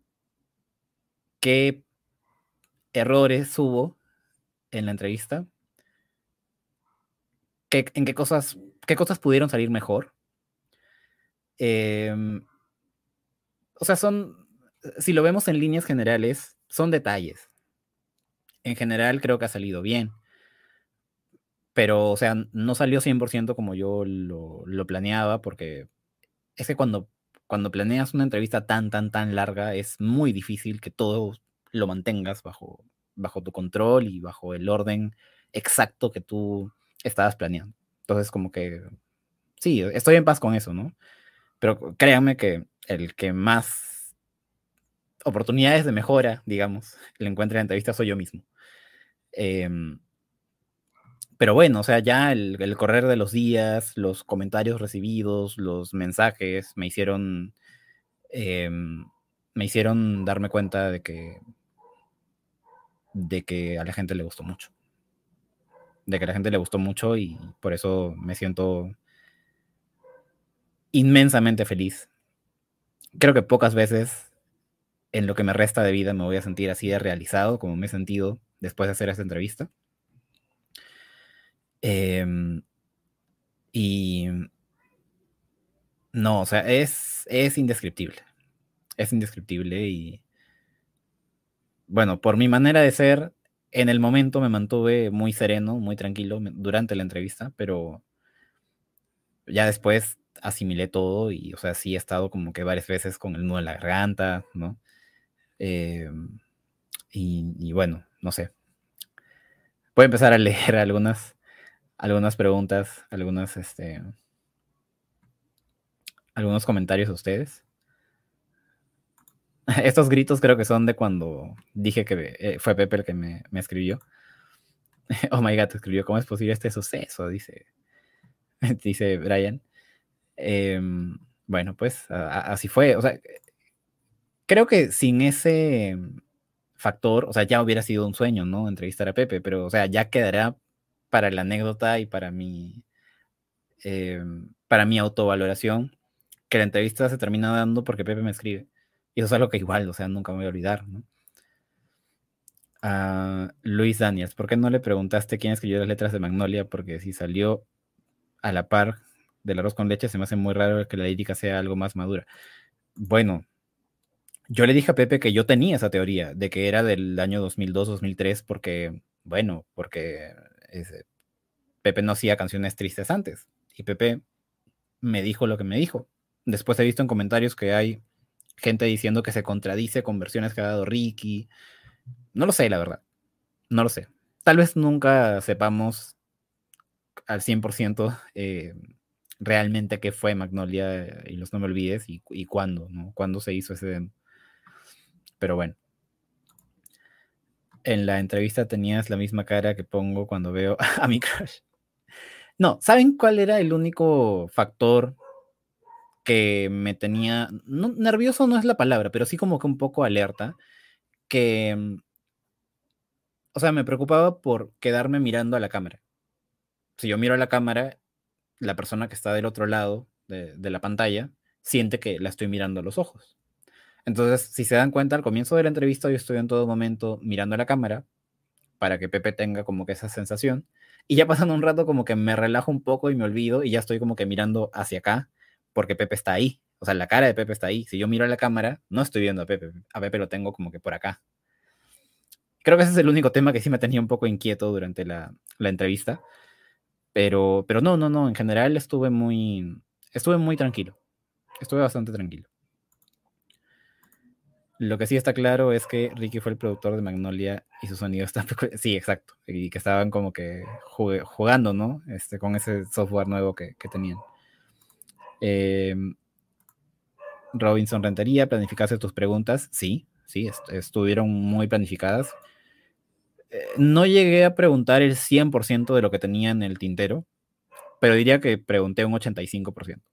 qué errores hubo en la entrevista, qué, en qué cosas, qué cosas pudieron salir mejor. Eh, o sea, son, si lo vemos en líneas generales, son detalles. En general creo que ha salido bien, pero, o sea, no salió cien por ciento como yo lo, lo planeaba, porque es que cuando, cuando planeas una entrevista tan, tan, tan larga, es muy difícil que todo lo mantengas bajo, bajo tu control y bajo el orden exacto que tú estabas planeando. Entonces, como que, sí, estoy en paz con eso, ¿no? Pero créanme que el que más oportunidades de mejora, digamos, le encuentre en la entrevista soy yo mismo. Eh, pero bueno, o sea, ya el, el, correr de los días, los comentarios recibidos, los mensajes me hicieron, eh, me hicieron darme cuenta de que, de que a la gente le gustó mucho. De que a la gente le gustó mucho y por eso me siento inmensamente feliz. Creo que pocas veces en lo que me resta de vida me voy a sentir así de realizado como me he sentido después de hacer esta entrevista. Eh, y no, o sea, es, es indescriptible. Es indescriptible y bueno, por mi manera de ser, en el momento me mantuve muy sereno, muy tranquilo durante la entrevista, pero ya después asimilé todo y, o sea, sí he estado como que varias veces con el nudo en la garganta, ¿no? Eh, y, y bueno, no sé. Voy a empezar a leer algunas, algunas preguntas, algunas, este, algunos comentarios de ustedes. Estos gritos creo que son de cuando dije que eh, fue Pepe el que me, me escribió. Oh my God, escribió, ¿cómo es posible este suceso? Dice, dice Brian. Eh, bueno, pues a, a, así fue. O sea, creo que sin ese factor, o sea, ya hubiera sido un sueño, ¿no? Entrevistar a Pepe, pero, o sea, ya quedará para la anécdota y para mi, eh, para mi autovaloración, que la entrevista se termina dando porque Pepe me escribe. Y eso es algo que igual, o sea, nunca me voy a olvidar, ¿no? A Luis Daniels, ¿por qué no le preguntaste quién escribió las letras de Magnolia? Porque si salió a la par del arroz con leche, se me hace muy raro que la lírica sea algo más madura. Bueno, yo le dije a Pepe que yo tenía esa teoría, de que era del año dos mil dos, dos mil tres, porque, bueno, porque ese, Pepe no hacía canciones tristes antes. Y Pepe me dijo lo que me dijo. Después he visto en comentarios que hay gente diciendo que se contradice con versiones que ha dado Ricky. No lo sé, la verdad. No lo sé. Tal vez nunca sepamos al cien por ciento eh, realmente qué fue Magnolia y los No Me Olvides y, y cuándo, ¿no? Cuándo se hizo ese demo. Pero bueno. En la entrevista tenías la misma cara que pongo cuando veo a mi crush. No, ¿saben cuál era el único factor que me tenía, no, nervioso no es la palabra, pero sí como que un poco alerta, que, o sea, me preocupaba por quedarme mirando a la cámara. Si yo miro a la cámara, la persona que está del otro lado de, de la pantalla siente que la estoy mirando a los ojos. Entonces, si se dan cuenta, al comienzo de la entrevista yo estoy en todo momento mirando a la cámara para que Pepe tenga como que esa sensación. Y ya pasando un rato como que me relajo un poco y me olvido y ya estoy como que mirando hacia acá porque Pepe está ahí. O sea, la cara de Pepe está ahí. Si yo miro a la cámara, no estoy viendo a Pepe. A Pepe lo tengo como que por acá. Creo que ese es el único tema que sí me tenía un poco inquieto durante la, la entrevista. Pero, pero no, no, no. En general estuve muy, estuve muy tranquilo. Estuve bastante tranquilo. Lo que sí está claro es que Ricky fue el productor de Magnolia y su sonido está... Sí, exacto. Y que estaban como que jugando, ¿no? Este, con ese software nuevo que, que tenían. Eh, Robinson Rentería, ¿planificaste tus preguntas? Sí, sí, est estuvieron muy planificadas. Eh, no llegué a preguntar el cien por ciento de lo que tenía en el tintero, pero diría que pregunté un ochenta y cinco por ciento.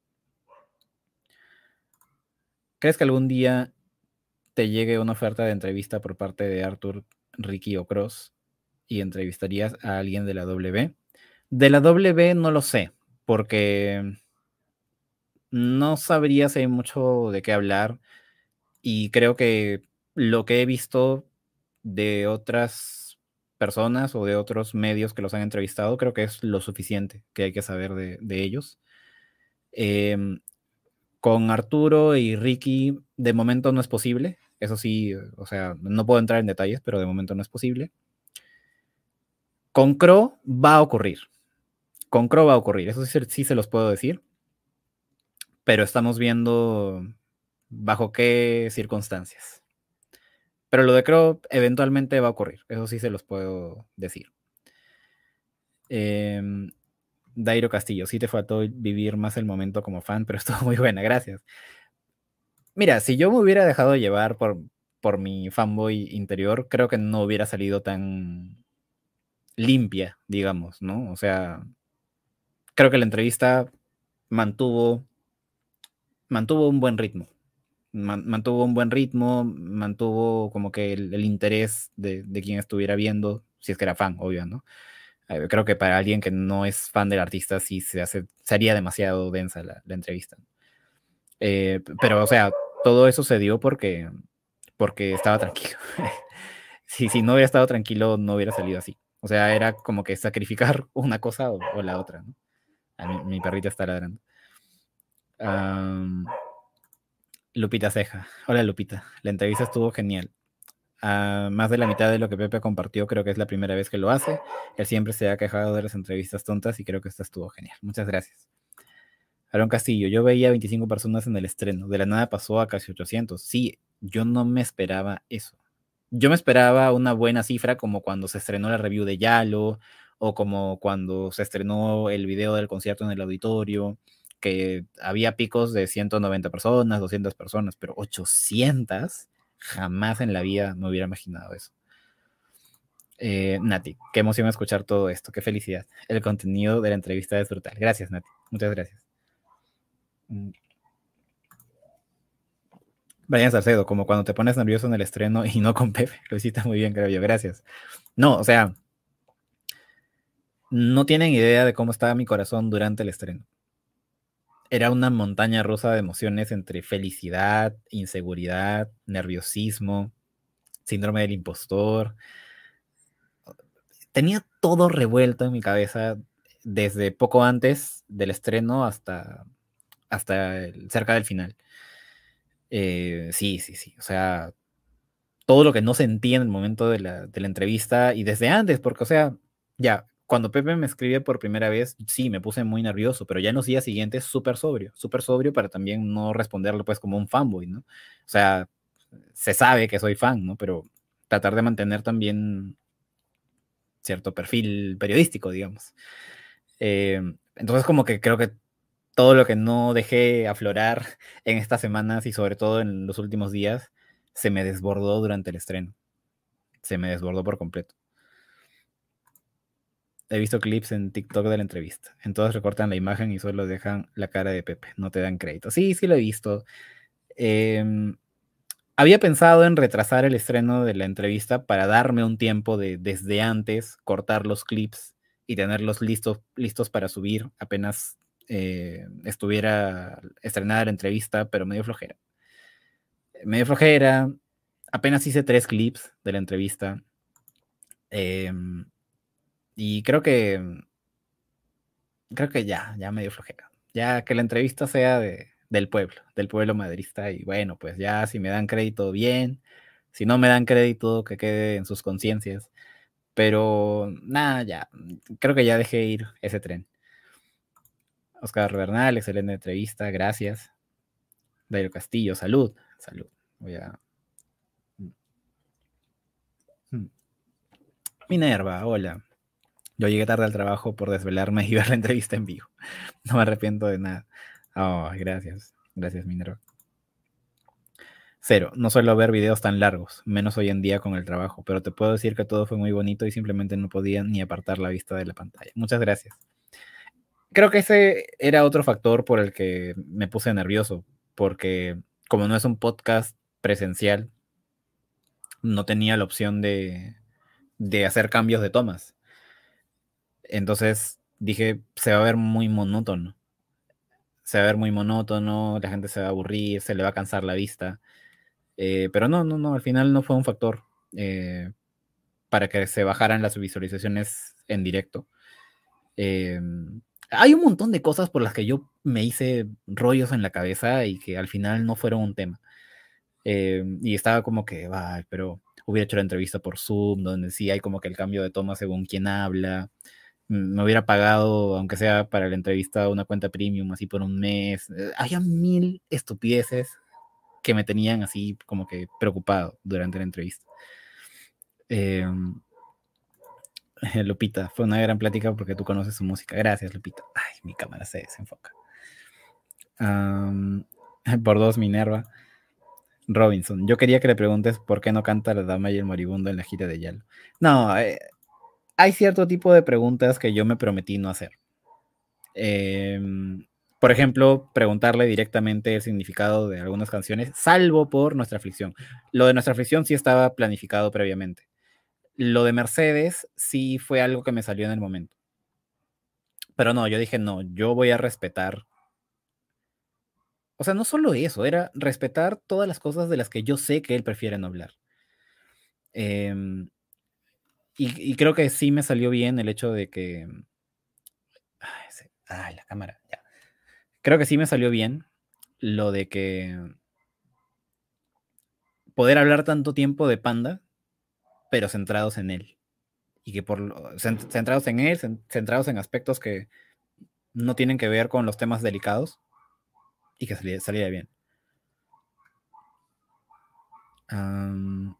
¿Crees que algún día te llegue una oferta de entrevista por parte de Arthur, Ricky o Cross y entrevistarías a alguien de la W? De la W no lo sé, porque no sabría si hay mucho de qué hablar y creo que lo que he visto de otras personas o de otros medios que los han entrevistado, creo que es lo suficiente que hay que saber de, de ellos. Eh, con Arturo y Ricky, de momento no es posible. Eso sí, o sea, no puedo entrar en detalles, pero de momento no es posible. Con Crow va a ocurrir. Con Crow va a ocurrir. Eso sí, sí se los puedo decir. Pero estamos viendo bajo qué circunstancias. Pero lo de Crow eventualmente va a ocurrir. Eso sí se los puedo decir. Eh, Dairo Castillo, sí te faltó vivir más el momento como fan, pero estuvo muy buena, gracias. Mira, si yo me hubiera dejado llevar por, por mi fanboy interior, creo que no hubiera salido tan limpia, digamos, ¿no? O sea, creo que la entrevista mantuvo, mantuvo un buen ritmo. Man, mantuvo un buen ritmo, mantuvo como que el, el interés de, de quien estuviera viendo, si es que era fan, obvio, ¿no? Eh, creo que para alguien que no es fan del artista sí se hace, sería demasiado densa la, la entrevista. Eh, pero, o sea, todo eso se dio porque, porque estaba tranquilo. si, si no hubiera estado tranquilo, no hubiera salido así. O sea, era como que sacrificar una cosa o, o la otra, ¿no? A mí, mi perrita está ladrando. Um, Lupita Ceja. Hola, Lupita. La entrevista estuvo genial. Uh, más de la mitad de lo que Pepe compartió creo que es la primera vez que lo hace. Él siempre se ha quejado de las entrevistas tontas y creo que esta estuvo genial. Muchas gracias. Aaron Castillo, yo veía veinticinco personas en el estreno. De la nada pasó a casi ochocientos. Sí, yo no me esperaba eso. Yo me esperaba una buena cifra como cuando se estrenó la review de Yalo o como cuando se estrenó el video del concierto en el auditorio, que había picos de ciento noventa personas, doscientas personas, pero ochocientas, jamás en la vida me hubiera imaginado eso. Eh, Nati, qué emoción escuchar todo esto, qué felicidad. El contenido de la entrevista es brutal. Gracias, Nati, muchas gracias. Brian Salcedo, como cuando te pones nervioso en el estreno y no con Pepe. Lo hiciste muy bien, creo yo. Gracias. No, o sea, no tienen idea de cómo estaba mi corazón durante el estreno. Era una montaña rusa de emociones entre felicidad, inseguridad, nerviosismo, síndrome del impostor. Tenía todo revuelto en mi cabeza desde poco antes del estreno hasta, hasta el, cerca del final. Eh, sí, sí, sí. O sea, todo lo que no sentí en el momento de la, de la entrevista y desde antes, porque, o sea, ya, cuando Pepe me escribe por primera vez, sí, me puse muy nervioso, pero ya en los días siguientes súper sobrio, súper sobrio para también no responderle pues como un fanboy, ¿no? O sea, se sabe que soy fan, ¿no? Pero tratar de mantener también cierto perfil periodístico, digamos. Eh, entonces como que creo que todo lo que no dejé aflorar en estas semanas y sobre todo en los últimos días, se me desbordó durante el estreno. Se me desbordó por completo. He visto clips en TikTok de la entrevista. En todas recortan la imagen y solo dejan la cara de Pepe. No te dan crédito. Sí, sí lo he visto. Eh, había pensado en retrasar el estreno de la entrevista para darme un tiempo de desde antes cortar los clips y tenerlos listos, listos para subir apenas eh, estuviera estrenada la entrevista, pero medio flojera. Medio flojera, apenas hice tres clips de la entrevista. Eh, y creo que creo que ya, ya medio flojera. Ya que la entrevista sea de, del pueblo, del pueblo madrista. Y bueno, pues ya si me dan crédito, bien. Si no me dan crédito, que quede en sus conciencias. Pero nada, ya. Creo que ya dejé ir ese tren. Oscar Bernal, excelente entrevista, gracias. Dairo Castillo, salud. Salud. Voy a. Minerva, hola. Yo llegué tarde al trabajo por desvelarme y ver la entrevista en vivo. No me arrepiento de nada. Oh, gracias. Gracias, Minerva. Cero, no suelo ver videos tan largos, menos hoy en día con el trabajo, pero te puedo decir que todo fue muy bonito y simplemente no podía ni apartar la vista de la pantalla. Muchas gracias. Creo que ese era otro factor por el que me puse nervioso, porque como no es un podcast presencial, no tenía la opción de, de hacer cambios de tomas. Entonces dije, se va a ver muy monótono. Se va a ver muy monótono, la gente se va a aburrir, se le va a cansar la vista. Eh, pero no, no, no, al final no fue un factor eh, para que se bajaran las visualizaciones en directo. Eh, hay un montón de cosas por las que yo me hice rollos en la cabeza y que al final no fueron un tema. Eh, y estaba como que, va, pero hubiera hecho la entrevista por Zoom, donde sí hay como que el cambio de toma según quién habla. Me hubiera pagado, aunque sea para la entrevista, una cuenta premium así por un mes. Eh, había mil estupideces que me tenían así como que preocupado durante la entrevista. Eh, Lupita, fue una gran plática porque tú conoces su música. Gracias, Lupita. Ay, mi cámara se desenfoca. Um, por dos, Minerva. Robinson, yo quería que le preguntes por qué no canta La Dama y el Moribundo en la gira de Yalo. No, eh, hay cierto tipo de preguntas que yo me prometí no hacer. Eh, por ejemplo, preguntarle directamente el significado de algunas canciones, salvo por Nuestra Aflicción. Lo de Nuestra Aflicción sí estaba planificado previamente. Lo de Mercedes sí fue algo que me salió en el momento. Pero no, yo dije, no, yo voy a respetar. O sea, no solo eso, era respetar todas las cosas de las que yo sé que él prefiere no hablar. Eh, y, y creo que sí me salió bien el hecho de que... Ay, se... Ay, la cámara, ya. Creo que sí me salió bien lo de que poder hablar tanto tiempo de Panda, pero centrados en él. Y que por lo- centrados en él, centrados en aspectos que no tienen que ver con los temas delicados y que saliera, saliera bien. Um,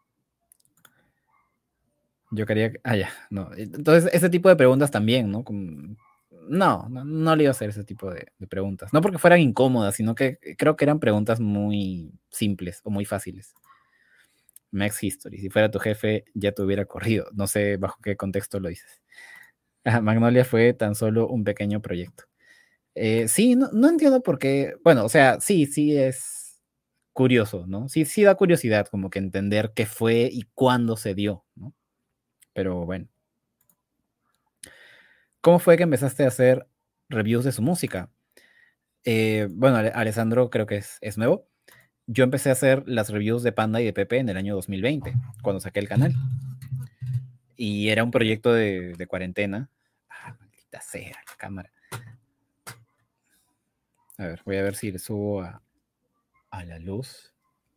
yo quería... Ah, ya, no. Entonces, ese tipo de preguntas también, ¿no? Como, no, no, no le iba a hacer ese tipo de, de preguntas. No porque fueran incómodas, sino que creo que eran preguntas muy simples o muy fáciles. Max History, si fuera tu jefe, ya te hubiera corrido. No sé bajo qué contexto lo dices. Ah, Magnolia fue tan solo un pequeño proyecto. Eh, sí, no, no entiendo por qué. Bueno, o sea, sí, sí es curioso, ¿no? Sí, sí da curiosidad como que entender qué fue y cuándo se dio, ¿no? Pero bueno. ¿Cómo fue que empezaste a hacer reviews de su música? Eh, bueno, Ale- Alessandro creo que es, es nuevo. Yo empecé a hacer las reviews de Panda y de Pepe en el año dos mil veinte, cuando saqué el canal. Y era un proyecto de, de cuarentena. Ah, maldita sea, la cámara. A ver, voy a ver si le subo a, a la luz.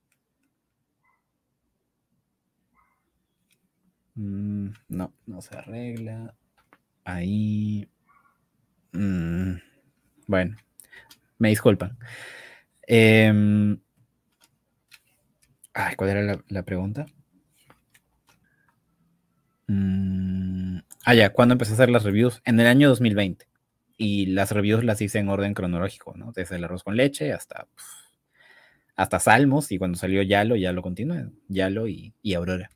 Mm, no, no se arregla. Ahí. Mm, bueno, me disculpan. Eh, ay, ¿cuál era la, la pregunta? Mm, ah, ya, ¿cuándo empecé a hacer las reviews? En el año dos mil veinte. Y las reviews las hice en orden cronológico, ¿no? Desde el arroz con leche hasta, pf, hasta Salmos. Y cuando salió Yalo, ya lo continué. Yalo y, y Aurora.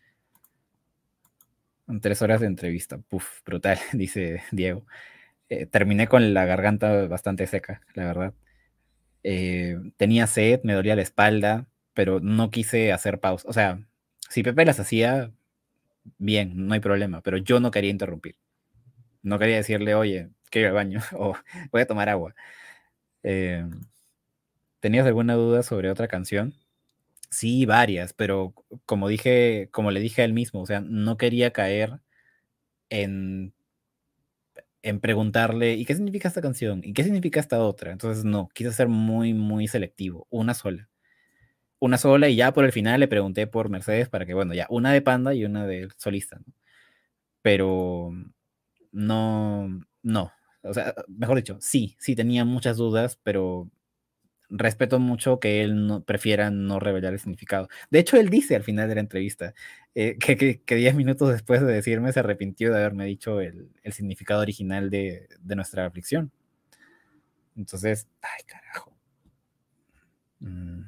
En tres horas de entrevista. Puf, brutal, dice Diego. Eh, terminé con la garganta bastante seca, la verdad. Eh, tenía sed, me dolía la espalda, pero no quise hacer pausa. O sea, si Pepe las hacía, bien, no hay problema, pero yo no quería interrumpir. No quería decirle, oye, que ir al baño o voy a tomar agua. Eh, ¿Tenías alguna duda sobre otra canción? Sí, varias, pero como dije, como le dije a él mismo, o sea, no quería caer en, en preguntarle, ¿y qué significa esta canción? ¿Y qué significa esta otra? Entonces, no, quise ser muy, muy selectivo, una sola. Una sola y ya por el final le pregunté por Mercedes para que, bueno, ya, una de Panda y una de solista, ¿no? Pero no, no, o sea, mejor dicho, sí, sí tenía muchas dudas, pero respeto mucho que él no, prefiera no revelar el significado. De hecho, él dice al final de la entrevista eh, que, que, que diez minutos después de decirme se arrepintió de haberme dicho el, el significado original de, de nuestra aflicción. Entonces, ay, carajo. Mm,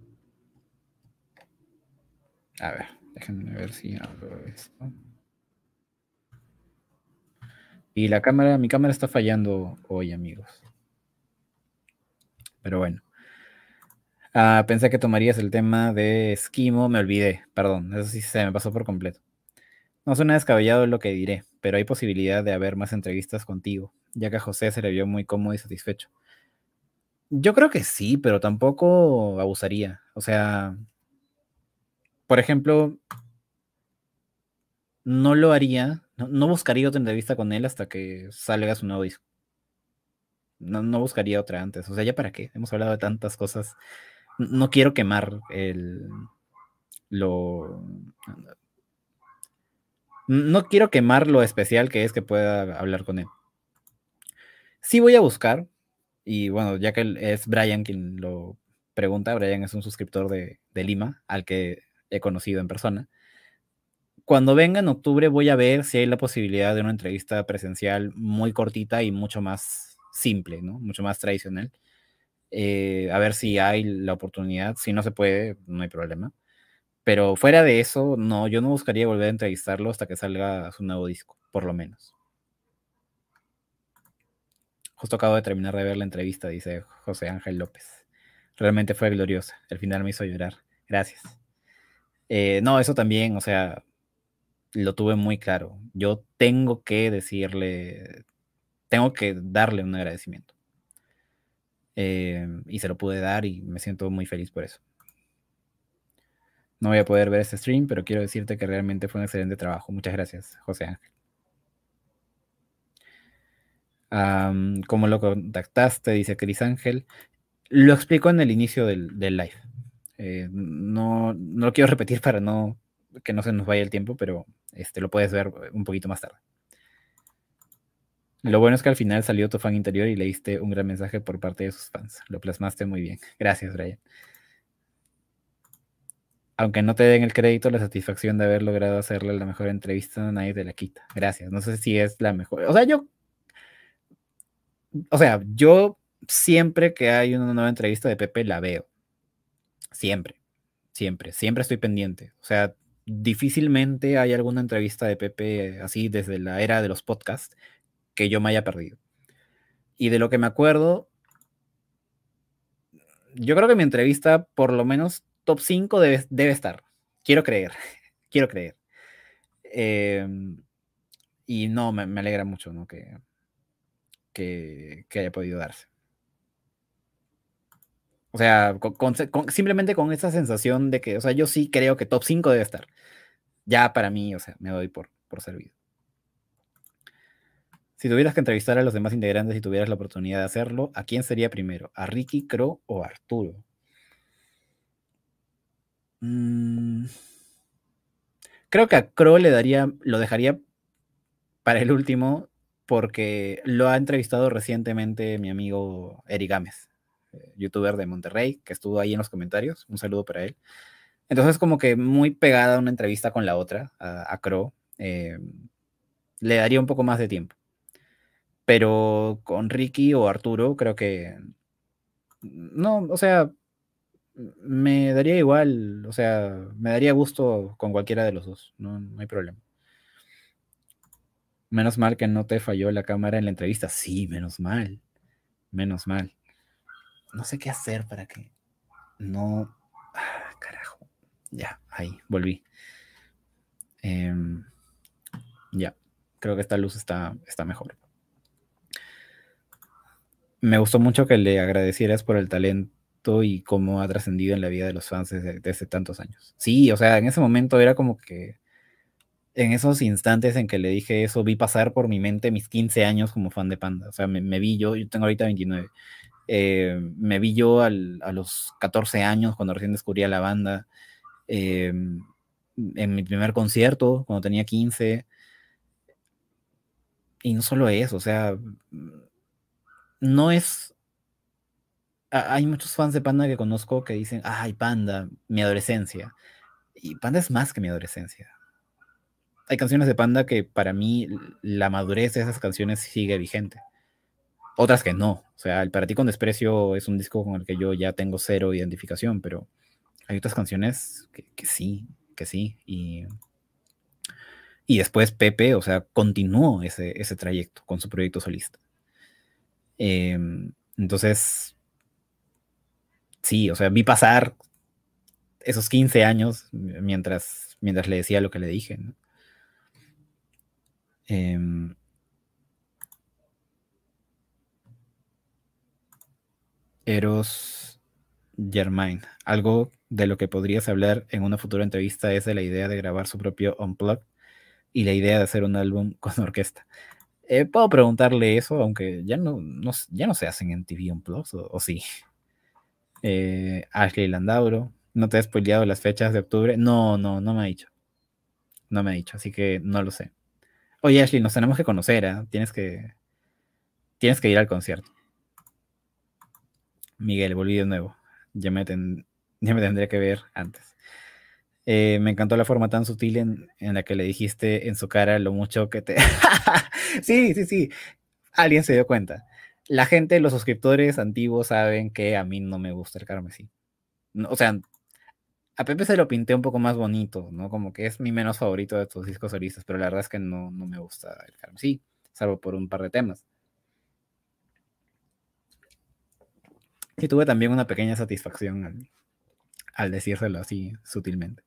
a ver, déjenme ver si abro esto. Y la cámara, mi cámara está fallando hoy, amigos. Pero bueno. Ah, pensé que tomarías el tema de Esquimo, me olvidé, perdón, eso sí se me pasó por completo. No suena descabellado lo que diré, pero hay posibilidad de haber más entrevistas contigo, ya que a José se le vio muy cómodo y satisfecho. Yo creo que sí, pero tampoco abusaría. O sea, por ejemplo, no lo haría, no, no buscaría otra entrevista con él hasta que salga su nuevo disco. No, no buscaría otra antes. O sea, ¿ya para qué? Hemos hablado de tantas cosas. N- No quiero quemar el, lo, no quiero quemar lo especial que es que pueda hablar con él. Sí voy a buscar, y bueno, ya que él- es Brian quien lo pregunta, Brian es un suscriptor de, de Lima, al que he conocido en persona. Cuando venga en octubre voy a ver si hay la posibilidad de una entrevista presencial muy cortita y mucho más simple, ¿no? Mucho más tradicional. Eh, a ver si hay la oportunidad. Si no se puede, no hay problema. Pero fuera de eso, no, yo no buscaría volver a entrevistarlo hasta que salga su nuevo disco, por lo menos. Justo acabo de terminar de ver la entrevista, dice José Ángel López. Realmente fue gloriosa. El final me hizo llorar. Gracias. Eh, no, eso también, o sea, lo tuve muy claro. Yo tengo que decirle, tengo que darle un agradecimiento. Eh, y se lo pude dar y me siento muy feliz por eso. No voy a poder ver este stream, pero quiero decirte que realmente fue un excelente trabajo. Muchas gracias, José Ángel. Um, ¿Cómo lo contactaste? Dice Cris Ángel. Lo explico en el inicio del, del live. Eh, no, no lo quiero repetir para no que no se nos vaya el tiempo, pero este, lo puedes ver un poquito más tarde. Lo bueno es que al final salió tu fan interior y leíste un gran mensaje por parte de sus fans. Lo plasmaste muy bien. Gracias, Brian. Aunque no te den el crédito, la satisfacción de haber logrado hacerle la mejor entrevista, nadie te la quita. Gracias. No sé si es la mejor. O sea, yo, o sea, yo siempre que hay una nueva entrevista de Pepe la veo. Siempre, siempre, siempre estoy pendiente. O sea, difícilmente hay alguna entrevista de Pepe así desde la era de los podcasts que yo me haya perdido. Y de lo que me acuerdo, yo creo que mi entrevista, por lo menos top cinco debe, debe estar. Quiero creer, quiero creer. Eh, y no, me, me, alegra mucho, ¿no? Que, que, que haya podido darse. O sea, con, con, con, simplemente con esa sensación de que, o sea, yo sí creo que top cinco debe estar. Ya para mí, o sea, me doy por, por servido. Si tuvieras que entrevistar a los demás integrantes y tuvieras la oportunidad de hacerlo, ¿a quién sería primero? ¿A Ricky, Crow o a Arturo? Mm, creo que a Crow le daría, lo dejaría para el último porque lo ha entrevistado recientemente mi amigo Eric Gámez, eh, youtuber de Monterrey, que estuvo ahí en los comentarios. Un saludo para él. Entonces, como que muy pegada una entrevista con la otra, a, a Crow, eh, le daría un poco más de tiempo. Pero con Ricky o Arturo, creo que no, o sea, me daría igual, o sea, me daría gusto con cualquiera de los dos, no, no hay problema. Menos mal que no te falló la cámara en la entrevista. Sí, menos mal, menos mal. No sé qué hacer para que no... Ah, carajo. Ya, ahí, volví. Eh, ya, creo que esta luz está, está mejor. Me gustó mucho que le agradecieras por el talento y cómo ha trascendido en la vida de los fans desde, desde tantos años. Sí, o sea, en ese momento era como que en esos instantes en que le dije eso, vi pasar por mi mente mis quince años como fan de Panda. O sea, me, me vi yo, yo tengo ahorita veintinueve. Eh, me vi yo al, a los catorce años cuando recién descubría la banda. Eh, en mi primer concierto, cuando tenía quince. Y no solo eso, o sea, no es... Hay muchos fans de Panda que conozco que dicen, ay, Panda, mi adolescencia. Y Panda es más que mi adolescencia. Hay canciones de Panda que para mí la madurez de esas canciones sigue vigente. Otras que no. O sea, el Para ti con desprecio es un disco con el que yo ya tengo cero identificación, pero hay otras canciones que, que sí, que sí. Y, y después Pepe, o sea, continuó ese, ese trayecto con su proyecto solista. Eh, entonces, sí, o sea, vi pasar esos quince años mientras, mientras le decía lo que le dije, ¿no? Eh, Eros Germain. Algo de lo que podrías hablar en una futura entrevista es de la idea de grabar su propio Unplugged y la idea de hacer un álbum con orquesta. Eh, puedo preguntarle eso, aunque ya no, no, ya no se hacen en T V Unplugged, o, o sí. Eh, Ashley Landauro, ¿no te has spoileado las fechas de octubre? No, no, no me ha dicho. No me ha dicho, así que no lo sé. Oye, Ashley, nos tenemos que conocer, ¿eh? Tienes que, tienes que ir al concierto. Miguel, volví de nuevo. Ya me, ten, ya me tendré que ver antes. Eh, me encantó la forma tan sutil en, en la que le dijiste en su cara lo mucho que te... Sí, sí, sí. Alguien se dio cuenta. La gente, los suscriptores antiguos saben que a mí no me gusta el carmesí. No, o sea, a Pepe se lo pinté un poco más bonito, ¿no? Como que es mi menos favorito de tus discos solistas, pero la verdad es que no, no me gusta el carmesí, salvo por un par de temas. Y tuve también una pequeña satisfacción al, al decírselo así sutilmente.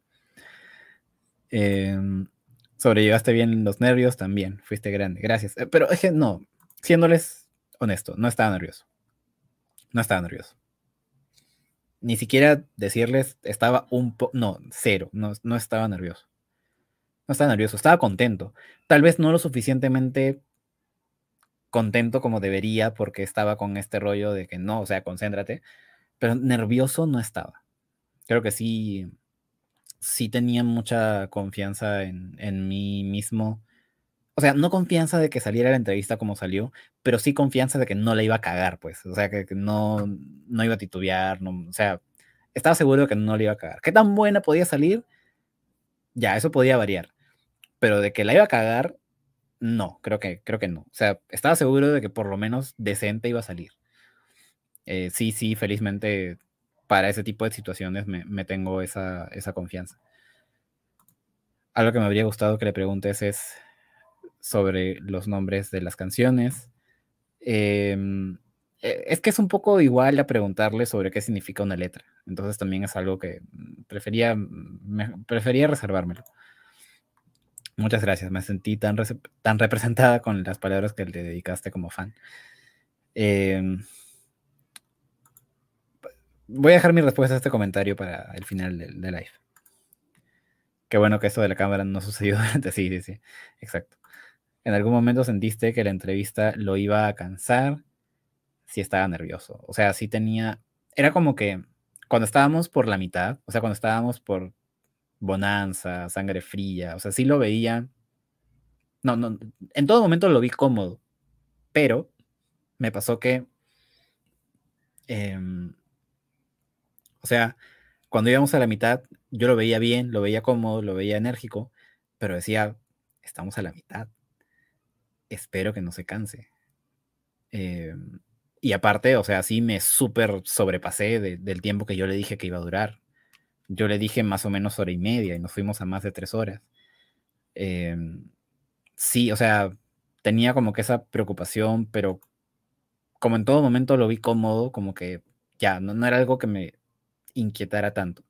Eh, sobrellevaste bien los nervios también, fuiste grande, gracias. Eh, pero es que no, siéndoles honesto, no estaba nervioso. No estaba nervioso. Ni siquiera decirles estaba un poco, no, cero, no, no estaba nervioso. No estaba nervioso, estaba contento. Tal vez no lo suficientemente contento como debería porque estaba con este rollo de que no, o sea, concéntrate, pero nervioso no estaba. Creo que sí, sí tenía mucha confianza en, en mí mismo. O sea, no confianza de que saliera la entrevista como salió, pero sí confianza de que no la iba a cagar, pues. O sea, que, que no, no iba a titubear, no, o sea, estaba seguro de que no la iba a cagar. ¿Qué tan buena podía salir? Ya, eso podía variar. Pero de que la iba a cagar, no, creo que, creo que no. O sea, estaba seguro de que por lo menos decente iba a salir. Eh, sí, sí, felizmente para ese tipo de situaciones me, me tengo esa, esa confianza. Algo que me habría gustado que le preguntes es sobre los nombres de las canciones. Eh, es que es un poco igual a preguntarle sobre qué significa una letra. Entonces también es algo que prefería, me, prefería reservármelo. Muchas gracias, me sentí tan, tan representada con las palabras que le dedicaste como fan. Eh, voy a dejar mi respuesta a este comentario para el final del de live. Qué bueno que esto de la cámara no sucedió durante... Sí, sí, sí, exacto. ¿En algún momento sentiste que la entrevista lo iba a cansar? Sí estaba nervioso. O sea, sí tenía... Era como que cuando estábamos por la mitad, o sea, cuando estábamos por Bonanza, Sangre Fría, o sea, sí lo veía... No, no, en todo momento lo vi cómodo, pero me pasó que... Eh, o sea, cuando íbamos a la mitad, yo lo veía bien, lo veía cómodo, lo veía enérgico, pero decía, estamos a la mitad. Espero que no se canse. Eh, y aparte, o sea, sí me súper sobrepasé de, del tiempo que yo le dije que iba a durar. Yo le dije más o menos hora y media y nos fuimos a más de tres horas. Eh, sí, o sea, tenía como que esa preocupación, pero como en todo momento lo vi cómodo, como que ya, no, no era algo que me inquietara tanto.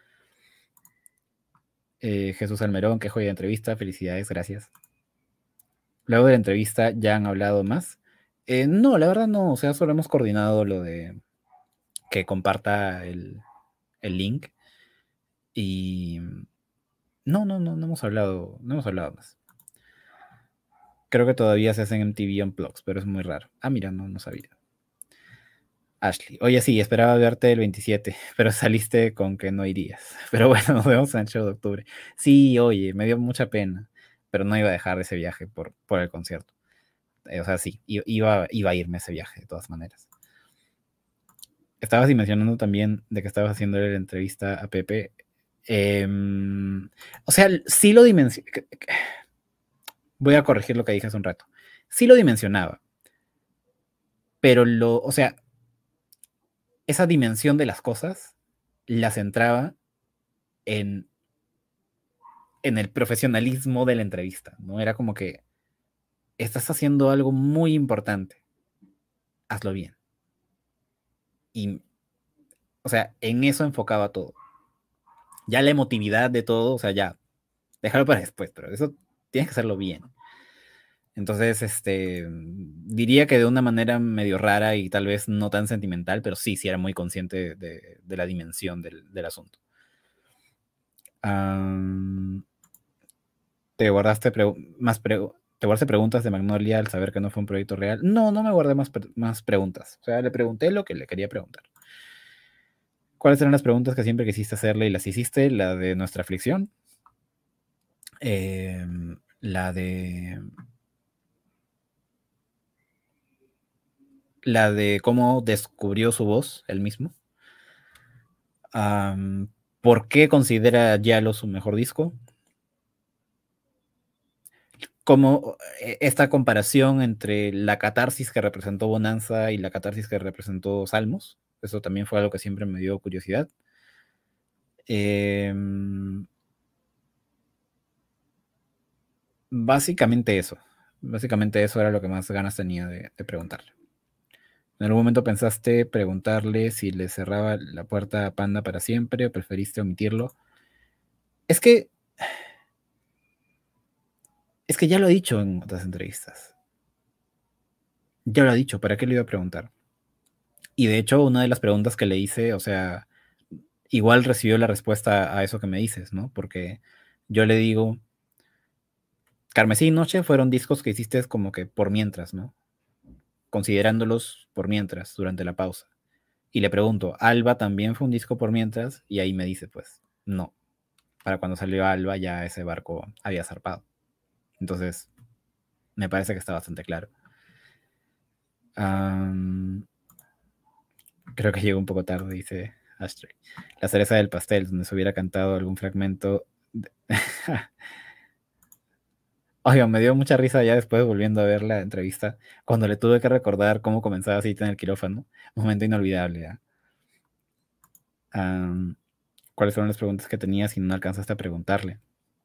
Eh, Jesús Almerón, qué joya de entrevista, felicidades, gracias. Luego de la entrevista ya han hablado más. Eh, no, la verdad no, o sea, solo hemos coordinado lo de que comparta el, el link y no, no, no, no hemos hablado, no hemos hablado más. Creo que todavía se hacen M T V Unplugged, pero es muy raro. Ah, mira, no, no sabía. Ashley, oye, sí, esperaba verte el veintisiete, pero saliste con que no irías. Pero bueno, nos vemos en el show de octubre. Sí, oye, me dio mucha pena, pero no iba a dejar ese viaje por, por el concierto. Eh, o sea, sí, i- iba, iba a irme ese viaje de todas maneras. Estabas mencionando también de que estabas haciendo la entrevista a Pepe. Em, o sea, sí lo dimensionaba. Voy a corregir lo que dije hace un rato. Sí lo dimensionaba, pero lo, o sea, esa dimensión de las cosas la centraba en, en el profesionalismo de la entrevista, ¿no? Era como que estás haciendo algo muy importante, hazlo bien. Y, o sea, en eso enfocaba todo. Ya la emotividad de todo, o sea, ya, déjalo para después, pero eso tienes que hacerlo bien. Entonces, este, diría que de una manera medio rara y tal vez no tan sentimental, pero sí, sí era muy consciente de, de la dimensión del, del asunto. Um, ¿Te guardaste pre más pre ¿Te guardaste preguntas de Magnolia al saber que no fue un proyecto real? No, no me guardé más, pre más preguntas. O sea, le pregunté lo que le quería preguntar. ¿Cuáles eran las preguntas que siempre quisiste hacerle y las hiciste? La de nuestra aflicción. Eh, la de... La de cómo descubrió su voz, él mismo. Um, ¿Por qué considera Yalo su mejor disco? Como esta comparación entre la catarsis que representó Bonanza y la catarsis que representó Salmos. Eso también fue algo que siempre me dio curiosidad. Eh, básicamente eso. Básicamente eso era lo que más ganas tenía de, de preguntarle. ¿En algún momento pensaste preguntarle si le cerraba la puerta a Panda para siempre o preferiste omitirlo? Es que, es que ya lo he dicho en otras entrevistas. Ya lo he dicho, ¿para qué le iba a preguntar? Y de hecho, una de las preguntas que le hice, o sea, igual recibió la respuesta a eso que me dices, ¿no? Porque yo le digo, Carmesí y Noche fueron discos que hiciste como que por mientras, ¿no? Considerándolos por mientras, durante la pausa. Y le pregunto, ¿Alba también fue un disco por mientras? Y ahí me dice, pues, no. Para cuando salió Alba ya ese barco había zarpado. Entonces, me parece que está bastante claro. Um, creo que llegó un poco tarde, dice Ashtray. La cereza del pastel, donde se hubiera cantado algún fragmento. De... Oiga, me dio mucha risa ya después volviendo a ver la entrevista, cuando le tuve que recordar cómo comenzaba Cita en el quirófano. Momento inolvidable. ¿eh? Um, ¿Cuáles fueron las preguntas que tenías y no alcanzaste a preguntarle?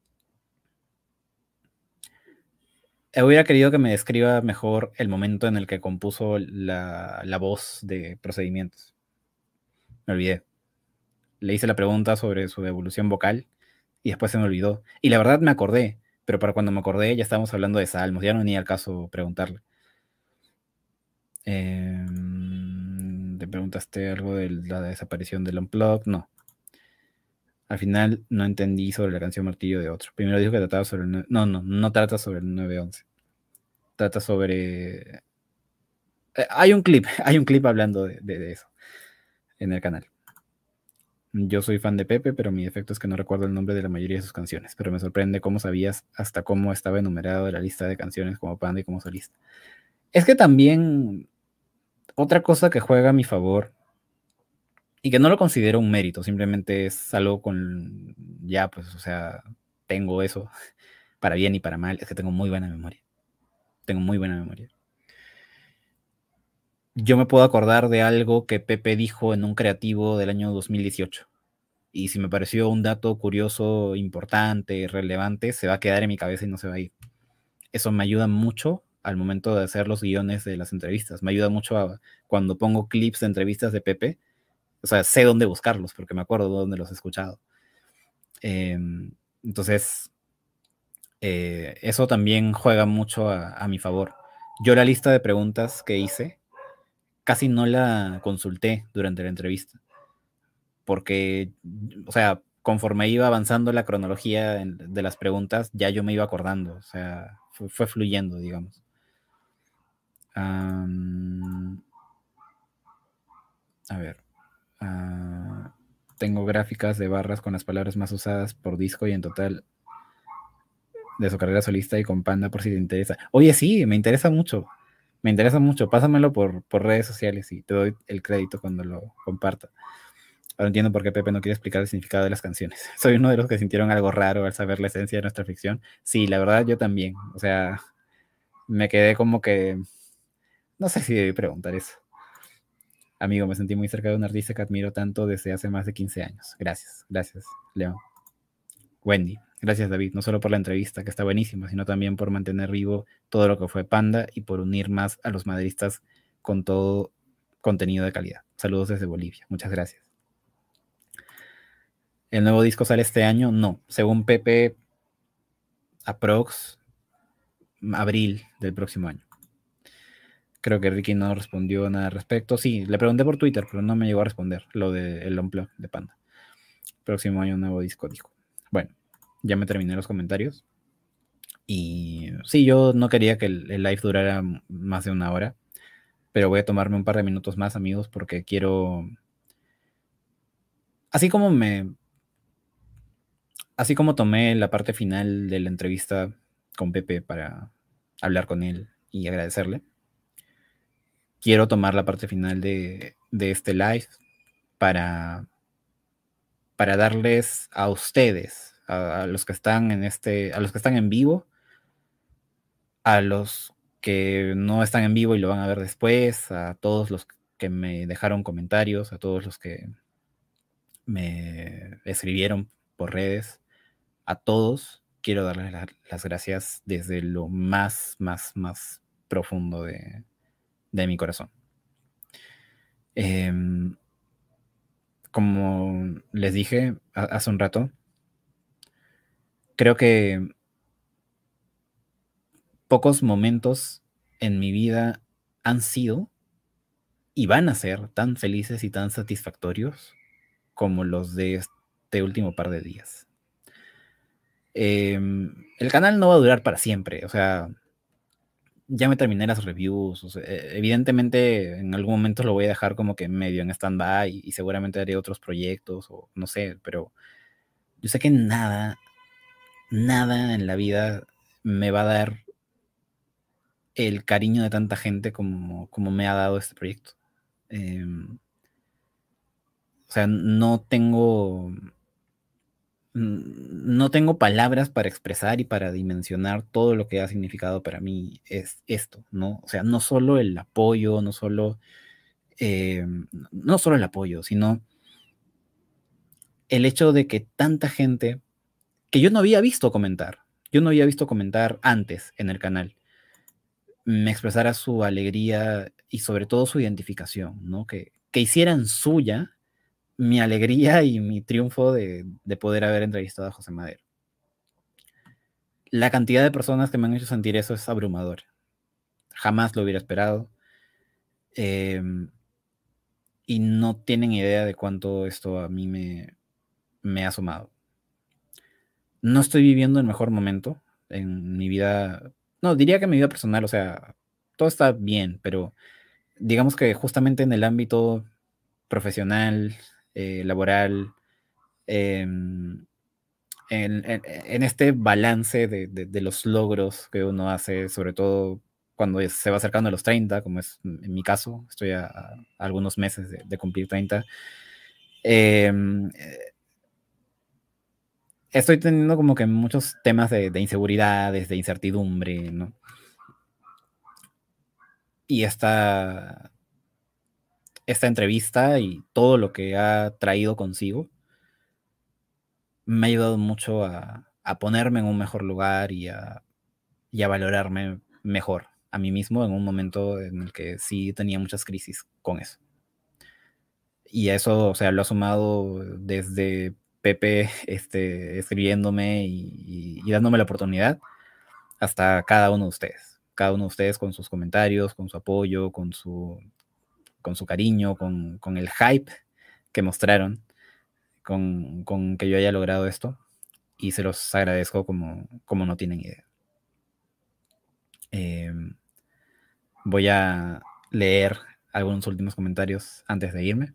Hubiera querido que me describa mejor el momento en el que compuso la, la voz de Procedimientos. Me olvidé. Le hice la pregunta sobre su evolución vocal y después se me olvidó. Y la verdad me acordé, pero para cuando me acordé ya estábamos hablando de Salmos, ya no venía al caso preguntarle. Eh, ¿Te preguntaste algo de la desaparición del Unplugged? No. Al final no entendí sobre la canción Martillo de Otro. Primero dijo que trataba sobre el... nueve... No, no, no trata sobre el nueve once. Trata sobre... Eh, hay un clip, hay un clip hablando de, de, de eso en el canal. Yo soy fan de Pepe, pero mi defecto es que no recuerdo el nombre de la mayoría de sus canciones, pero me sorprende cómo sabías hasta cómo estaba enumerado la lista de canciones como Panda y como solista. Es que también otra cosa que juega a mi favor y que no lo considero un mérito, simplemente es algo con, ya pues, o sea, tengo eso, para bien y para mal, es que tengo muy buena memoria. Tengo muy buena memoria. Yo me puedo acordar de algo que Pepe dijo en un creativo del año dos mil dieciocho. Y si me pareció un dato curioso, importante, relevante, se va a quedar en mi cabeza y no se va a ir. Eso me ayuda mucho al momento de hacer los guiones de las entrevistas. Me ayuda mucho a, cuando pongo clips de entrevistas de Pepe, o sea, sé dónde buscarlos porque me acuerdo de dónde los he escuchado. Eh, entonces, eh, eso también juega mucho a, a mi favor. Yo la lista de preguntas que hice casi no la consulté durante la entrevista, porque, o sea, conforme iba avanzando la cronología de las preguntas, ya yo me iba acordando, o sea, fue, fue fluyendo, digamos. Um, a ver. Uh, tengo gráficas de barras con las palabras más usadas por disco y en total de su carrera solista y con Panda por si te interesa. Oye, sí, me interesa mucho. Me interesa mucho. Pásamelo por, por redes sociales y te doy el crédito cuando lo comparta. Ahora entiendo por qué Pepe no quiere explicar el significado de las canciones. Soy uno de los que sintieron algo raro al saber la esencia de nuestra ficción. Sí, la verdad yo también. O sea, me quedé como que... No sé si debí preguntar eso. Amigo, me sentí muy cerca de un artista que admiro tanto desde hace más de quince años. Gracias, gracias, León. Wendy, gracias David, no solo por la entrevista, que está buenísima, sino también por mantener vivo todo lo que fue Panda y por unir más a los madridistas con todo contenido de calidad. Saludos desde Bolivia, muchas gracias. ¿El nuevo disco sale este año? No, según Pepe, aprox abril del próximo año. Creo que Ricky no respondió nada al respecto. Sí, le pregunté por Twitter, pero no me llegó a responder lo del Unplugged de Panda. Próximo año, nuevo disco, dijo. Bueno, ya me terminé los comentarios. Y sí, yo no quería que el, el live durara más de una hora, pero voy a tomarme un par de minutos más, amigos, porque quiero... Así como me... Así como tomé la parte final de la entrevista con Pepe para hablar con él y agradecerle, quiero tomar la parte final de, de este live para, para darles a ustedes, a, a los que están en este, a los que están en vivo, a los que no están en vivo y lo van a ver después, a todos los que me dejaron comentarios, a todos los que me escribieron por redes, a todos quiero darles la, las gracias desde lo más, más, más profundo de, de mi corazón. Eh, como les dije hace un rato, creo que pocos momentos en mi vida han sido y van a ser tan felices y tan satisfactorios como los de este último par de días. Eh, el canal no va a durar para siempre, o sea, ya me terminé las reviews, o sea, evidentemente en algún momento lo voy a dejar como que medio en stand-by y seguramente haré otros proyectos o no sé, pero yo sé que nada, nada en la vida me va a dar el cariño de tanta gente como, como me ha dado este proyecto. Eh, o sea, no tengo no tengo palabras para expresar y para dimensionar todo lo que ha significado para mí es esto, ¿no? O sea, no solo el apoyo, no solo, eh, no solo el apoyo, sino el hecho de que tanta gente que yo no había visto comentar, yo no había visto comentar antes en el canal, me expresara su alegría y sobre todo su identificación, ¿no? Que, que hicieran suya mi alegría y mi triunfo de, de poder haber entrevistado a José Madero. La cantidad de personas que me han hecho sentir eso es abrumadora. Jamás lo hubiera esperado. Eh, y no tienen idea de cuánto esto a mí me, me ha sumado. No estoy viviendo el mejor momento en mi vida. No, diría que en mi vida personal, o sea, todo está bien, pero digamos que justamente en el ámbito profesional, eh, laboral, eh, en, en, en, este balance de, de, de los logros que uno hace, sobre todo cuando se va acercando a los treinta, como es en mi caso, estoy a, a algunos meses de, de cumplir treinta, eh, estoy teniendo como que muchos temas de, de inseguridades, de incertidumbre, ¿no? Y esta, esta entrevista y todo lo que ha traído consigo me ha ayudado mucho a, a ponerme en un mejor lugar y a, y a valorarme mejor a mí mismo en un momento en el que sí tenía muchas crisis con eso. Y eso, o sea, lo ha sumado desde Pepe este, escribiéndome y, y, y dándome la oportunidad hasta cada uno de ustedes. cada uno de ustedes con sus comentarios, con su apoyo, con su, con su cariño, con, con el hype que mostraron, con, con que yo haya logrado esto. Y se los agradezco como, como no tienen idea. Eh, voy a leer algunos últimos comentarios antes de irme.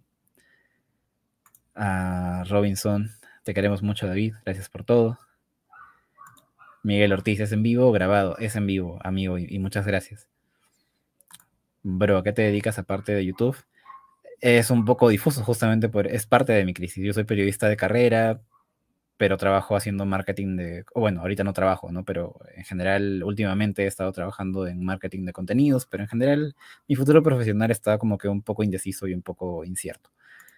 A Robinson, te queremos mucho, David, gracias por todo. Miguel Ortiz, ¿es en vivo o grabado? Es en vivo, amigo, y, y muchas gracias. Bro, ¿a qué te dedicas aparte de YouTube? Es un poco difuso, justamente por, es parte de mi crisis. Yo soy periodista de carrera, pero trabajo haciendo marketing de, o bueno, ahorita no trabajo, ¿no? Pero en general, últimamente he estado trabajando en marketing de contenidos, pero en general mi futuro profesional está como que un poco indeciso y un poco incierto.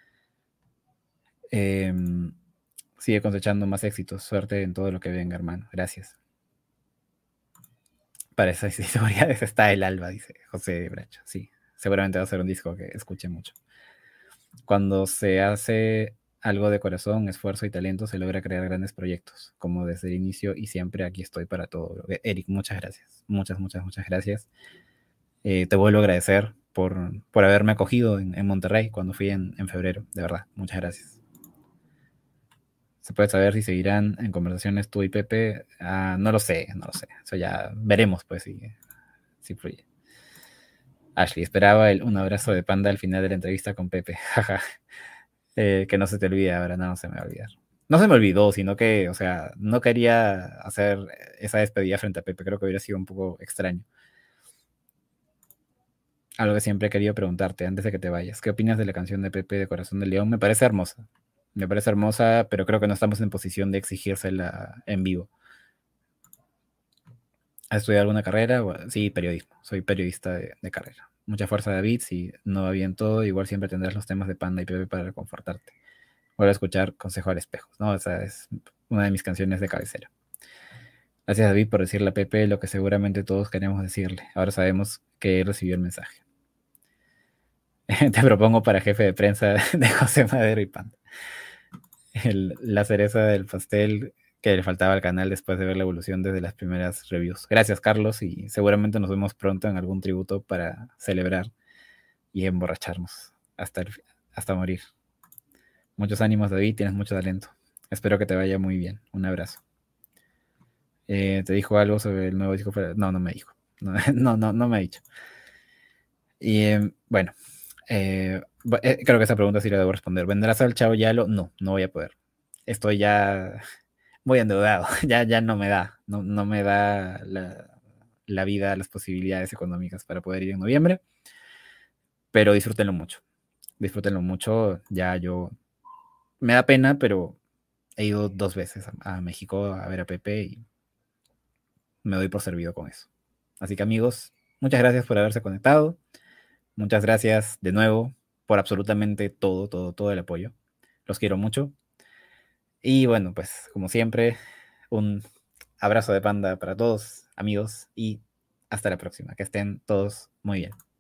Eh, sigue cosechando más éxitos, suerte en todo lo que venga, hermano. Gracias. Para esas historias está el alba, dice José Bracho. Sí, seguramente va a ser un disco que escuche mucho. Cuando se hace algo de corazón, esfuerzo y talento, se logra crear grandes proyectos, como desde el inicio y siempre aquí estoy para todo. Eric, muchas gracias. Muchas, muchas, muchas gracias. Eh, te vuelvo a agradecer por, por haberme acogido en, en Monterrey cuando fui en, en febrero. De verdad, muchas gracias. ¿Se puede saber si seguirán en conversaciones tú y Pepe? Ah, no lo sé, no lo sé. Eso ya veremos, pues, si, si fluye. Ashley, esperaba el, un abrazo de panda al final de la entrevista con Pepe. Jaja. Eh, que no se te olvide ahora, no, no se me va a olvidar. No se me olvidó, sino que, o sea, no quería hacer esa despedida frente a Pepe. Creo que hubiera sido un poco extraño. Algo que siempre he querido preguntarte antes de que te vayas. ¿Qué opinas de la canción de Pepe de Corazón de León? Me parece hermosa. Me parece hermosa, pero creo que no estamos en posición de exigírsela en vivo. ¿Has estudiado alguna carrera? Bueno, sí, periodismo. Soy periodista de, de carrera. Mucha fuerza, David. Si no va bien todo, igual siempre tendrás los temas de Panda y Pepe para reconfortarte. Vuelvo a escuchar Consejo al Espejo, ¿no? Esa es una de mis canciones de cabecera. Gracias, David, por decirle a Pepe lo que seguramente todos queremos decirle. Ahora sabemos que él recibió el mensaje. Te propongo para jefe de prensa de José Madero y Panda. El, la cereza del pastel que le faltaba al canal después de ver la evolución desde las primeras reviews. Gracias, Carlos, y seguramente nos vemos pronto en algún tributo para celebrar y emborracharnos hasta, el, hasta morir. Muchos ánimos, David, tienes mucho talento. Espero que te vaya muy bien. Un abrazo. Eh, ¿Te dijo algo sobre el nuevo disco? No, no me dijo. No, no, no, no me ha dicho. Y eh, bueno, eh, eh, creo que esa pregunta sí la debo responder. ¿Vendrás al Chao Yalo? No, no voy a poder. Estoy ya muy endeudado. Ya, ya no me da. No, no me da la, la vida, las posibilidades económicas para poder ir en noviembre. Pero disfrútenlo mucho. Disfrútenlo mucho. Ya yo... Me da pena, pero he ido dos veces a, a México a ver a Pepe y me doy por servido con eso. Así que amigos, muchas gracias por haberse conectado. Muchas gracias de nuevo por absolutamente todo, todo, todo el apoyo. Los quiero mucho. Y bueno, pues como siempre, un abrazo de panda para todos, amigos, y hasta la próxima. Que estén todos muy bien.